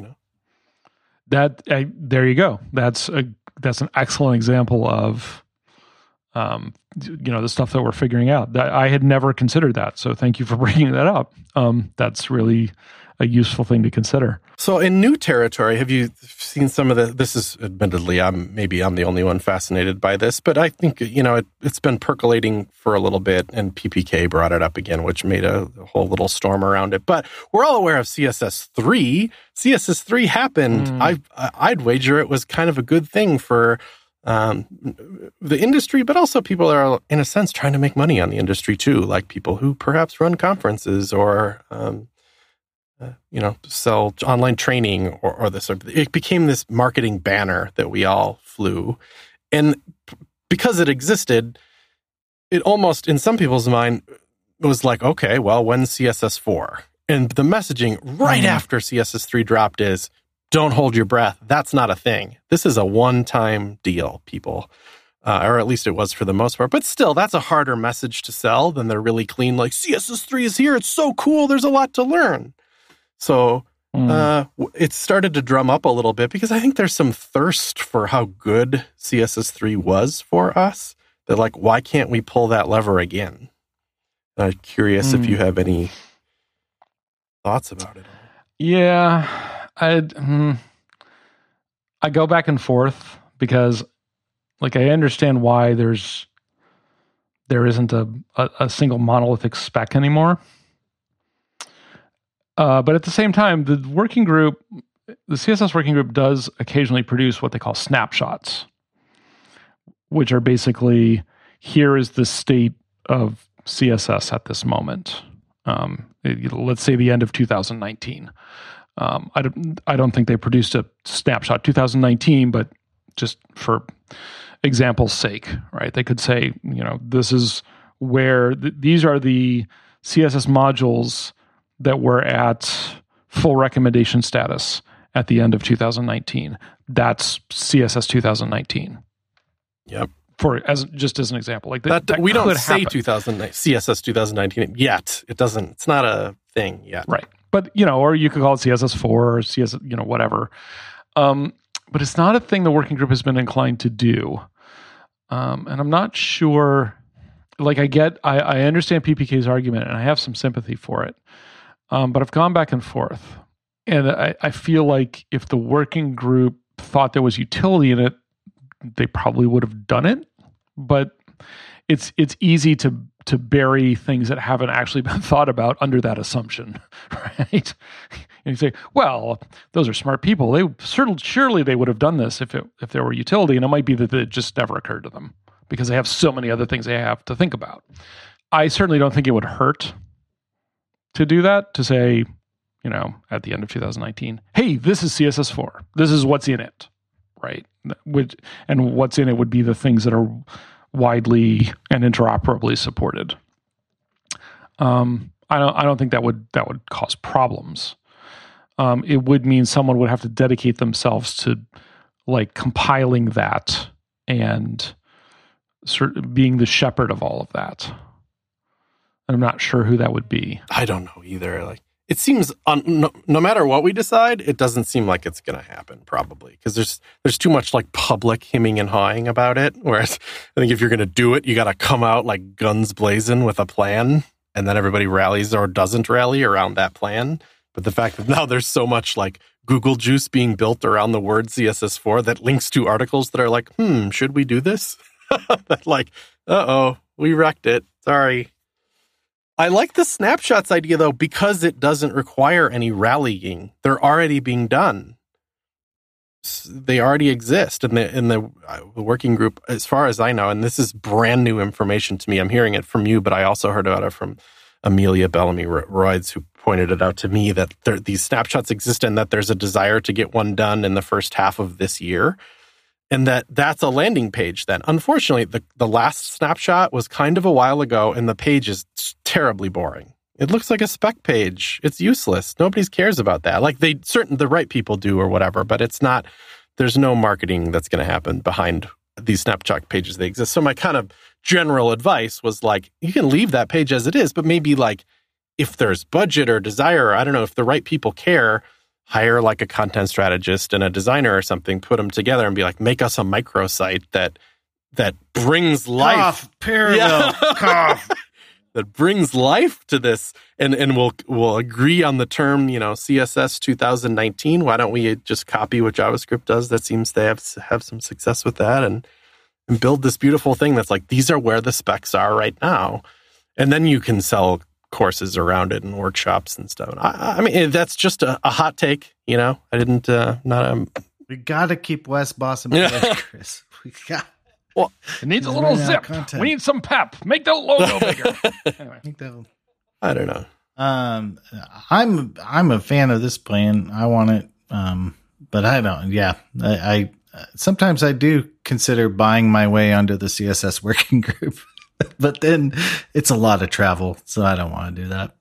There you go. That's an excellent example of, the stuff that we're figuring out. That I had never considered that. So thank you for bringing that up. That's really a useful thing to consider. So in new territory, have you seen some of this is admittedly, I'm the only one fascinated by this, but I think, it's been percolating for a little bit and PPK brought it up again, which made a whole little storm around it. But we're all aware of CSS3. CSS3 happened. I'd wager it was kind of a good thing for the industry, but also people that are, in a sense, trying to make money on the industry too, like people who perhaps run conferences or, sell online training or this. It became this marketing banner that we all flew. And because it existed, it almost, in some people's mind, was like, okay, well, when's CSS4? And the messaging right after CSS3 dropped is, don't hold your breath. That's not a thing. This is a one-time deal, people. Or at least it was for the most part. But still, that's a harder message to sell than the really clean, like, CSS3 is here. It's so cool. There's a lot to learn. So it started to drum up a little bit because I think there's some thirst for how good CSS3 was for us. That like, why can't we pull that lever again? I'm curious if you have any thoughts about it. Yeah, I go back and forth because, like, I understand why there isn't a single monolithic spec anymore. But at the same time, the CSS working group does occasionally produce what they call snapshots, which are basically, here is the state of CSS at this moment. Let's say the end of 2019. I don't think they produced a snapshot 2019, but just for example's sake, right? They could say, this is where these are the CSS modules that were at full recommendation status at the end of 2019. That's CSS 2019. Yep. As an example, like that we don't say CSS 2019 yet. It doesn't. It's not a thing yet, right? But or you could call it CSS4 or CSS, whatever. But it's not a thing the working group has been inclined to do. And I'm not sure. Like I understand PPK's argument, and I have some sympathy for it. But I've gone back and forth, and I feel like if the working group thought there was utility in it, they probably would have done it. But it's easy to bury things that haven't actually been thought about under that assumption, right? And you say, well, those are smart people. They surely they would have done this if there were utility, and it might be that it just never occurred to them because they have so many other things they have to think about. I certainly don't think it would hurt to do that, to say, at the end of 2019, hey, this is CSS4. This is what's in it, right? And what's in it would be the things that are widely and interoperably supported. I don't think that would cause problems. It would mean someone would have to dedicate themselves to like compiling that and sort of being the shepherd of all of that. And I'm not sure who that would be. I don't know either. Like, it seems no matter what we decide, it doesn't seem like it's going to happen, probably, because there's too much like public hemming and hawing about it. Whereas I think if you're going to do it, you got to come out like guns blazing with a plan, and then everybody rallies or doesn't rally around that plan. But the fact that now there's so much like Google juice being built around the word CSS4 that links to articles that are like, should we do this? That like, we wrecked it. Sorry. I like the snapshots idea, though, because it doesn't require any rallying. They're already being done. They already exist in the working group, as far as I know. And this is brand new information to me. I'm hearing it from you, but I also heard about it from Amelia Bellamy-Royds, who pointed it out to me that these snapshots exist and that there's a desire to get one done in the first half of this year. And that's a landing page then. Unfortunately, the last snapshot was kind of a while ago, and the page is terribly boring. It looks like a spec page. It's useless. Nobody cares about that. Like the right people do or whatever, but it's not, there's no marketing that's going to happen behind these snapshot pages. They exist. So my kind of general advice was like, you can leave that page as it is, but maybe like if there's budget or desire, or I don't know, if the right people care, hire like a content strategist and a designer or something, put them together and be like, make us a microsite that brings life. Cough, parallel, cough. That brings life to this, and we'll agree on the term, CSS 2019. Why don't we just copy what JavaScript does? That seems to have some success with that, and build this beautiful thing that's like, these are where the specs are right now. And then you can sell courses around it and workshops and stuff. I mean, that's just a hot take, I didn't, We got to keep Wes Boss and Chris. We got. Well, it needs a little zip. We need some pep. Make the logo bigger. Anyway. I don't know. I'm a fan of this plan. I want it. But I don't. Yeah, I sometimes I do consider buying my way onto the CSS working group, but then it's a lot of travel, so I don't want to do that.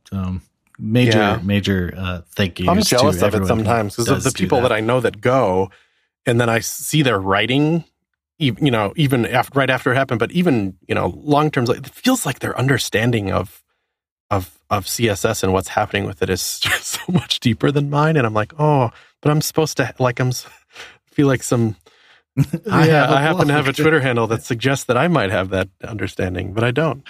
Major thank you. I'm jealous of it sometimes because of the people that I know that go, and then I see their writing. Even right after it happened, but even, long term, it feels like their understanding of CSS and what's happening with it is just so much deeper than mine. And I'm like, but I'm supposed to feel like some. I happen to have a Twitter handle that suggests that I might have that understanding, but I don't.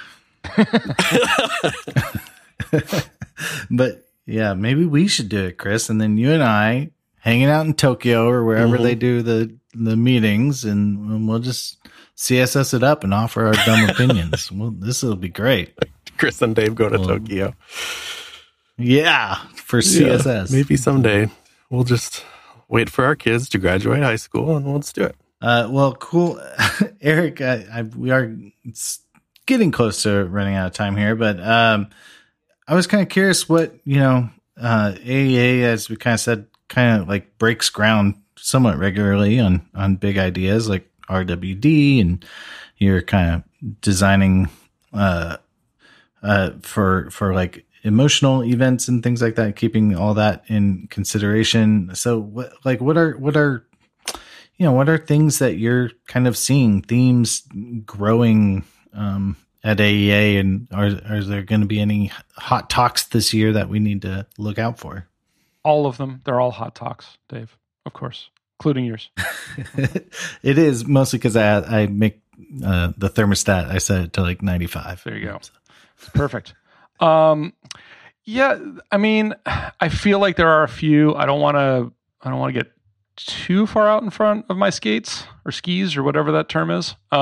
But yeah, maybe we should do it, Chris, and then you and I hanging out in Tokyo or wherever they do the meetings, and we'll just CSS it up and offer our dumb opinions. Well, this will be great. Chris and Dave go to Tokyo. Yeah, for CSS. Yeah, maybe someday we'll just wait for our kids to graduate high school and we'll just do it. Well, cool. Eric, we are getting close to running out of time here, but I was kind of curious what, AEA, as we kind of said, kind of like breaks ground somewhat regularly on big ideas like RWD, and you're kind of designing for like emotional events and things like that, keeping all that in consideration. So what are things that you're kind of seeing themes growing at AEA, and are there going to be any hot talks this year that we need to look out for? All of them. They're all hot talks, Dave, of course, including yours. It is mostly because I make the thermostat. I set it to like 95. There you go. It's perfect. Yeah, I mean, I feel like there are a few. I don't want to get too far out in front of my skates or skis or whatever that term is.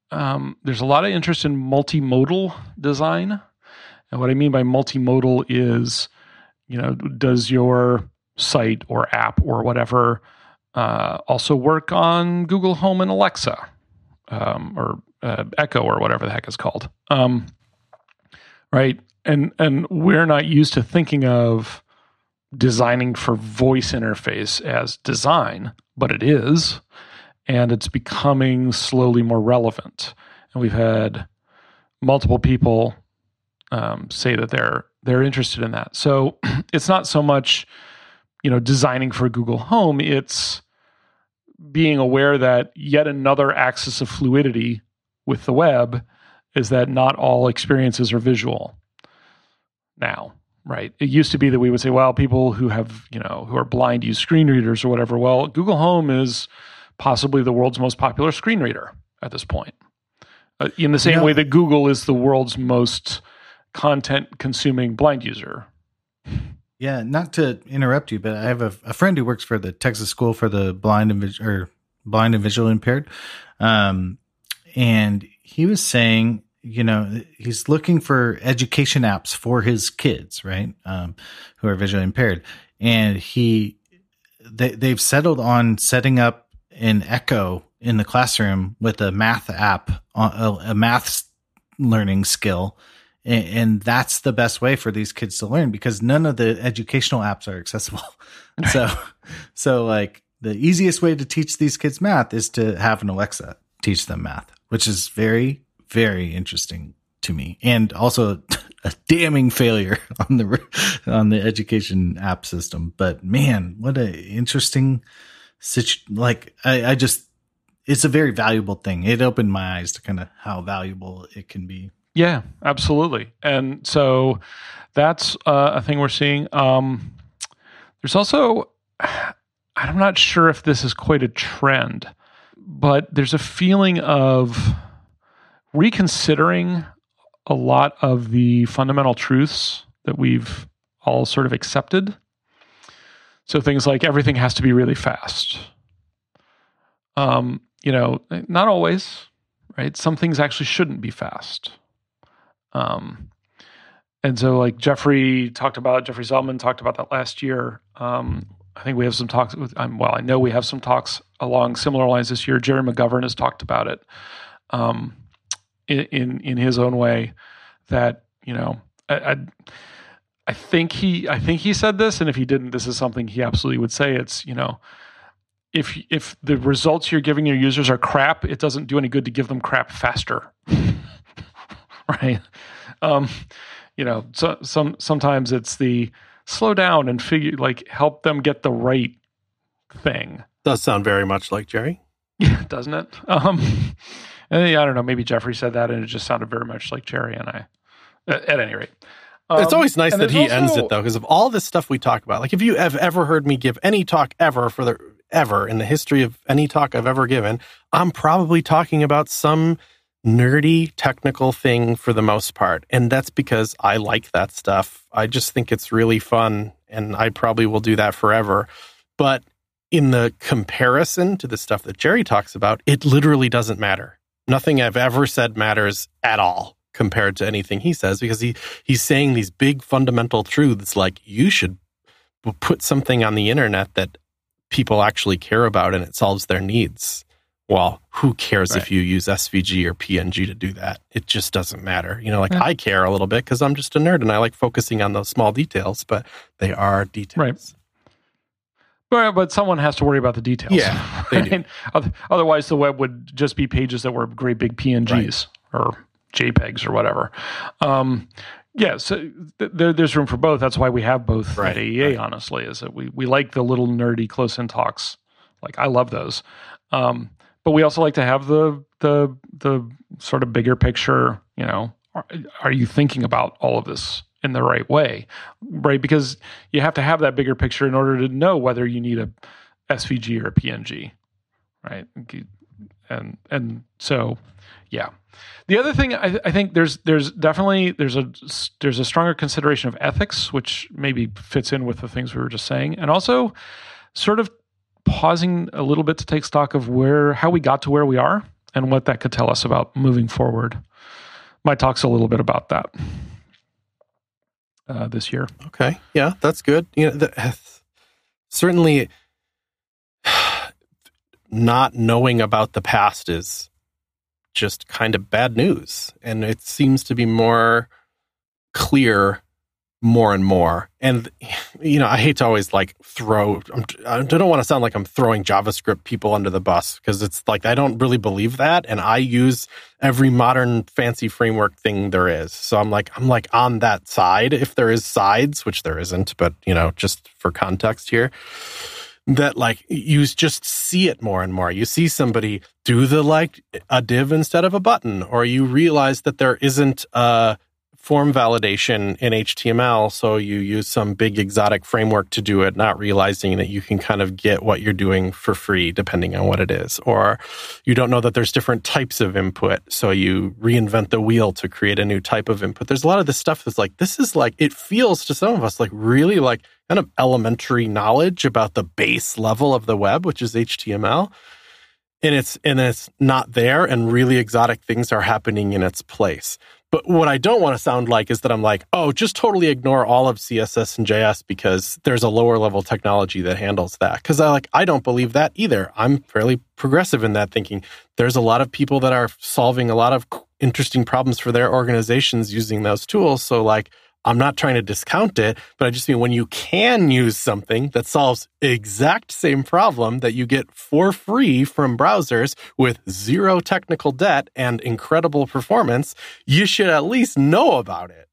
there's a lot of interest in multimodal design. And what I mean by multimodal is, does your site or app or whatever also work on Google Home and Alexa or Echo or whatever the heck it's called, right? And we're not used to thinking of designing for voice interface as design, but it is, and it's becoming slowly more relevant. And we've had multiple people say that they're interested in that. So it's not so much, designing for Google Home. It's being aware that yet another axis of fluidity with the web is that not all experiences are visual now, right? It used to be that we would say, well, people who have, who are blind use screen readers or whatever. Well, Google Home is possibly the world's most popular screen reader at this point. In the same way that Google is the world's most content-consuming blind user. Yeah, not to interrupt you, but I have a friend who works for the Texas School for the Blind and Visually Impaired, and he was saying, he's looking for education apps for his kids, right, who are visually impaired, and they've settled on setting up an Echo in the classroom with a math app, a math learning skill. And that's the best way for these kids to learn, because none of the educational apps are accessible. So like the easiest way to teach these kids math is to have an Alexa teach them math, which is very, very interesting to me. And also a damning failure on the education app system. But man, what a interesting it's a very valuable thing. It opened my eyes to kind of how valuable it can be. Yeah, absolutely. And so that's a thing we're seeing. There's also, I'm not sure if this is quite a trend, but there's a feeling of reconsidering a lot of the fundamental truths that we've all sort of accepted. So things like everything has to be really fast. Not always, right? Some things actually shouldn't be fast. And so like Jeffrey Zelman talked about that last year. I think we have some talks I know we have some talks along similar lines this year. Jerry McGovern has talked about it, in his own way, that, I think he said this, and if he didn't, this is something he absolutely would say. It's, if the results you're giving your users are crap, it doesn't do any good to give them crap faster. Right. So sometimes it's the slow down and help them get the right thing. Does sound very much like Jerry. Yeah, doesn't it? And I don't know, maybe Jeffrey said that and it just sounded very much like Jerry and I, at any rate. It's always nice that he ends it, though, because of all this stuff we talk about. Like, if you have ever heard me give any talk ever in the history of any talk I've ever given, I'm probably talking about some nerdy technical thing for the most part. And that's because I like that stuff. I just think it's really fun, and I probably will do that forever. But in the comparison to the stuff that Jerry talks about, it literally doesn't matter. Nothing I've ever said matters at all compared to anything he says, because he's saying these big fundamental truths, like you should put something on the internet that people actually care about and it solves their needs. Well, who cares if you use SVG or PNG to do that? It just doesn't matter. I care a little bit because I'm just a nerd and I like focusing on those small details, but they are details. Right. But someone has to worry about the details. Yeah, they do. Otherwise, the web would just be pages that were great big PNGs or JPEGs or whatever. So there's room for both. That's why we have both at AEA, honestly, is that we like the little nerdy close-in talks. Like, I love those. But we also like to have the sort of bigger picture, are you thinking about all of this in the right way, right? Because you have to have that bigger picture in order to know whether you need a SVG or a PNG, right? And so, yeah. The other thing, I think there's definitely a stronger consideration of ethics, which maybe fits in with the things we were just saying, and also sort of pausing a little bit to take stock of how we got to where we are. and what that could tell us about moving forward. My talk's a little bit about that this year. Okay, yeah, that's good. Certainly, not knowing about the past is just kind of bad news, and it seems to be more clear more and more. And I hate to always I don't want to sound like I'm throwing JavaScript people under the bus, because it's like I don't really believe that, and I use every modern fancy framework thing there is. So I'm like on that side, if there is sides, which there isn't, but just for context here, that you just see it more and more. You see somebody do a div instead of a button, or you realize that there isn't a form validation in HTML, so you use some big exotic framework to do it, not realizing that you can kind of get what you're doing for free depending on what it is. Or you don't know that there's different types of input, so you reinvent the wheel to create a new type of input. There's a lot of this stuff that's it feels to some of us really kind of elementary knowledge about the base level of the web, which is HTML. And it's not there, and really exotic things are happening in its place. But what I don't want to sound like is that I'm just totally ignore all of CSS and JS because there's a lower level technology that handles that. Because I don't believe that either. I'm fairly progressive in that thinking. There's a lot of people that are solving a lot of interesting problems for their organizations using those tools. So I'm not trying to discount it, but I just mean when you can use something that solves exact same problem that you get for free from browsers with zero technical debt and incredible performance, you should at least know about it.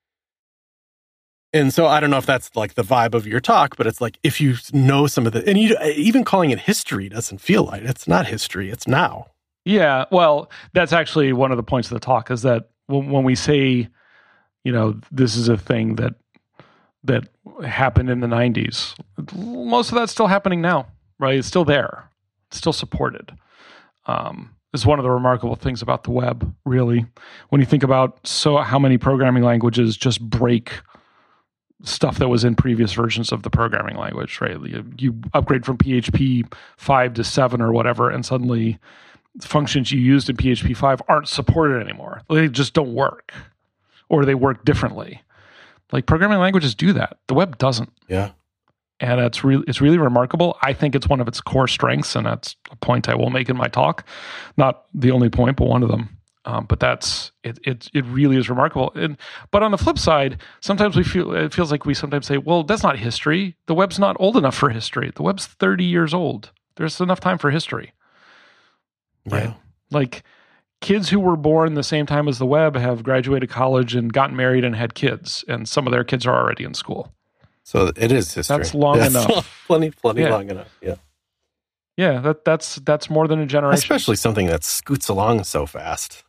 And so I don't know if that's the vibe of your talk, but it's if you know some of the, and even calling it history doesn't feel like it's not history, it's now. Yeah, well, that's actually one of the points of the talk, is that when we say, this is a thing that happened in the 90s. Most of that's still happening now, right? It's still there. It's still supported. It's one of the remarkable things about the web, really. When you think about how many programming languages just break stuff that was in previous versions of the programming language, right? You upgrade from PHP 5 to 7 or whatever, and suddenly functions you used in PHP 5 aren't supported anymore. They just don't work. Or they work differently. Programming languages do that. The web doesn't. Yeah. And it's really remarkable. I think it's one of its core strengths, and that's a point I will make in my talk. Not the only point, but one of them. But it really is remarkable. But on the flip side, sometimes it feels like we sometimes say, well, that's not history. The web's not old enough for history. The web's 30 years old. There's enough time for history. Yeah. Right? Kids who were born the same time as the web have graduated college and gotten married and had kids, and some of their kids are already in school. So it is history. That's long enough. plenty long enough. Yeah. Yeah, that's more than a generation. Especially something that scoots along so fast.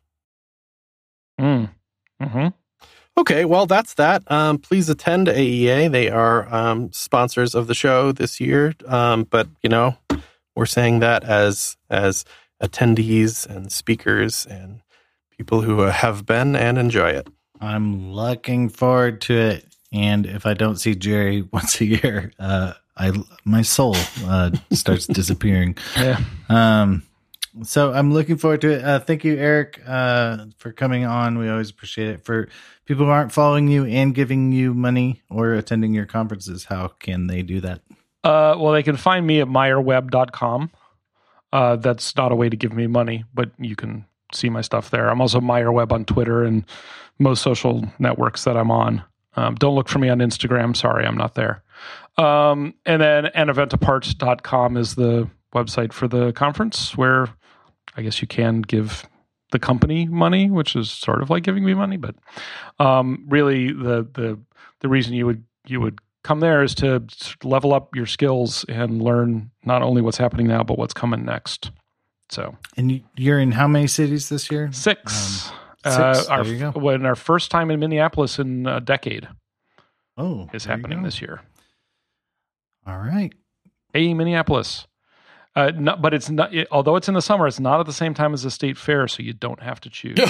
Mm-hmm. Okay, well, that's that. Please attend AEA. They are sponsors of the show this year. But we're saying that as attendees and speakers and people who have been and enjoy it. I'm looking forward to it. And if I don't see Jerry once a year, my soul starts disappearing. Yeah. So I'm looking forward to it. Thank you, Eric, for coming on. We always appreciate it. For people who aren't following you and giving you money or attending your conferences, how can they do that? Well, they can find me at meyerweb.com. That's not a way to give me money, but you can see my stuff there. I'm also MeyerWeb on Twitter and most social networks that I'm on. Don't look for me on Instagram. Sorry, I'm not there. And then aneventapart.com is the website for the conference, where I guess you can give the company money, which is sort of like giving me money. But really, the reason you would come there is to level up your skills and learn not only what's happening now, but what's coming next. So, and you're in how many cities this year? 6. There you go. When our first time in Minneapolis in a decade is happening this year. All right. Hey, Minneapolis. But it's not. Although it's in the summer, it's not at the same time as the state fair, so you don't have to choose.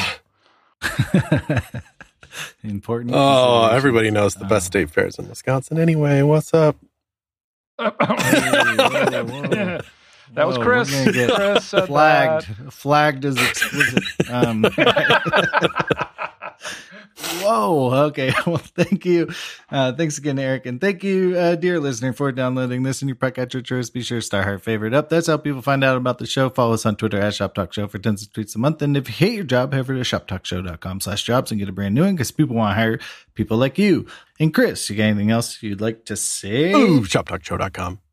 Important. Oh, everybody knows the best state fairs in Wisconsin anyway. What's up? Whoa. That was Whoa, Chris. we're gonna get Chris said flagged as explicit. Whoa. Okay. Well, thank you. Thanks again, Eric. And thank you, dear listener, for downloading this in your podcatcher choice. Be sure to star heart favorite up. That's how people find out about the show. Follow us on Twitter at Shop Talk Show for tons of tweets a month. And if you hate your job, head over to shoptalkshow.com/jobs and get a brand new one because people want to hire people like you. And Chris, you got anything else you'd like to say? Ooh, shoptalkshow.com.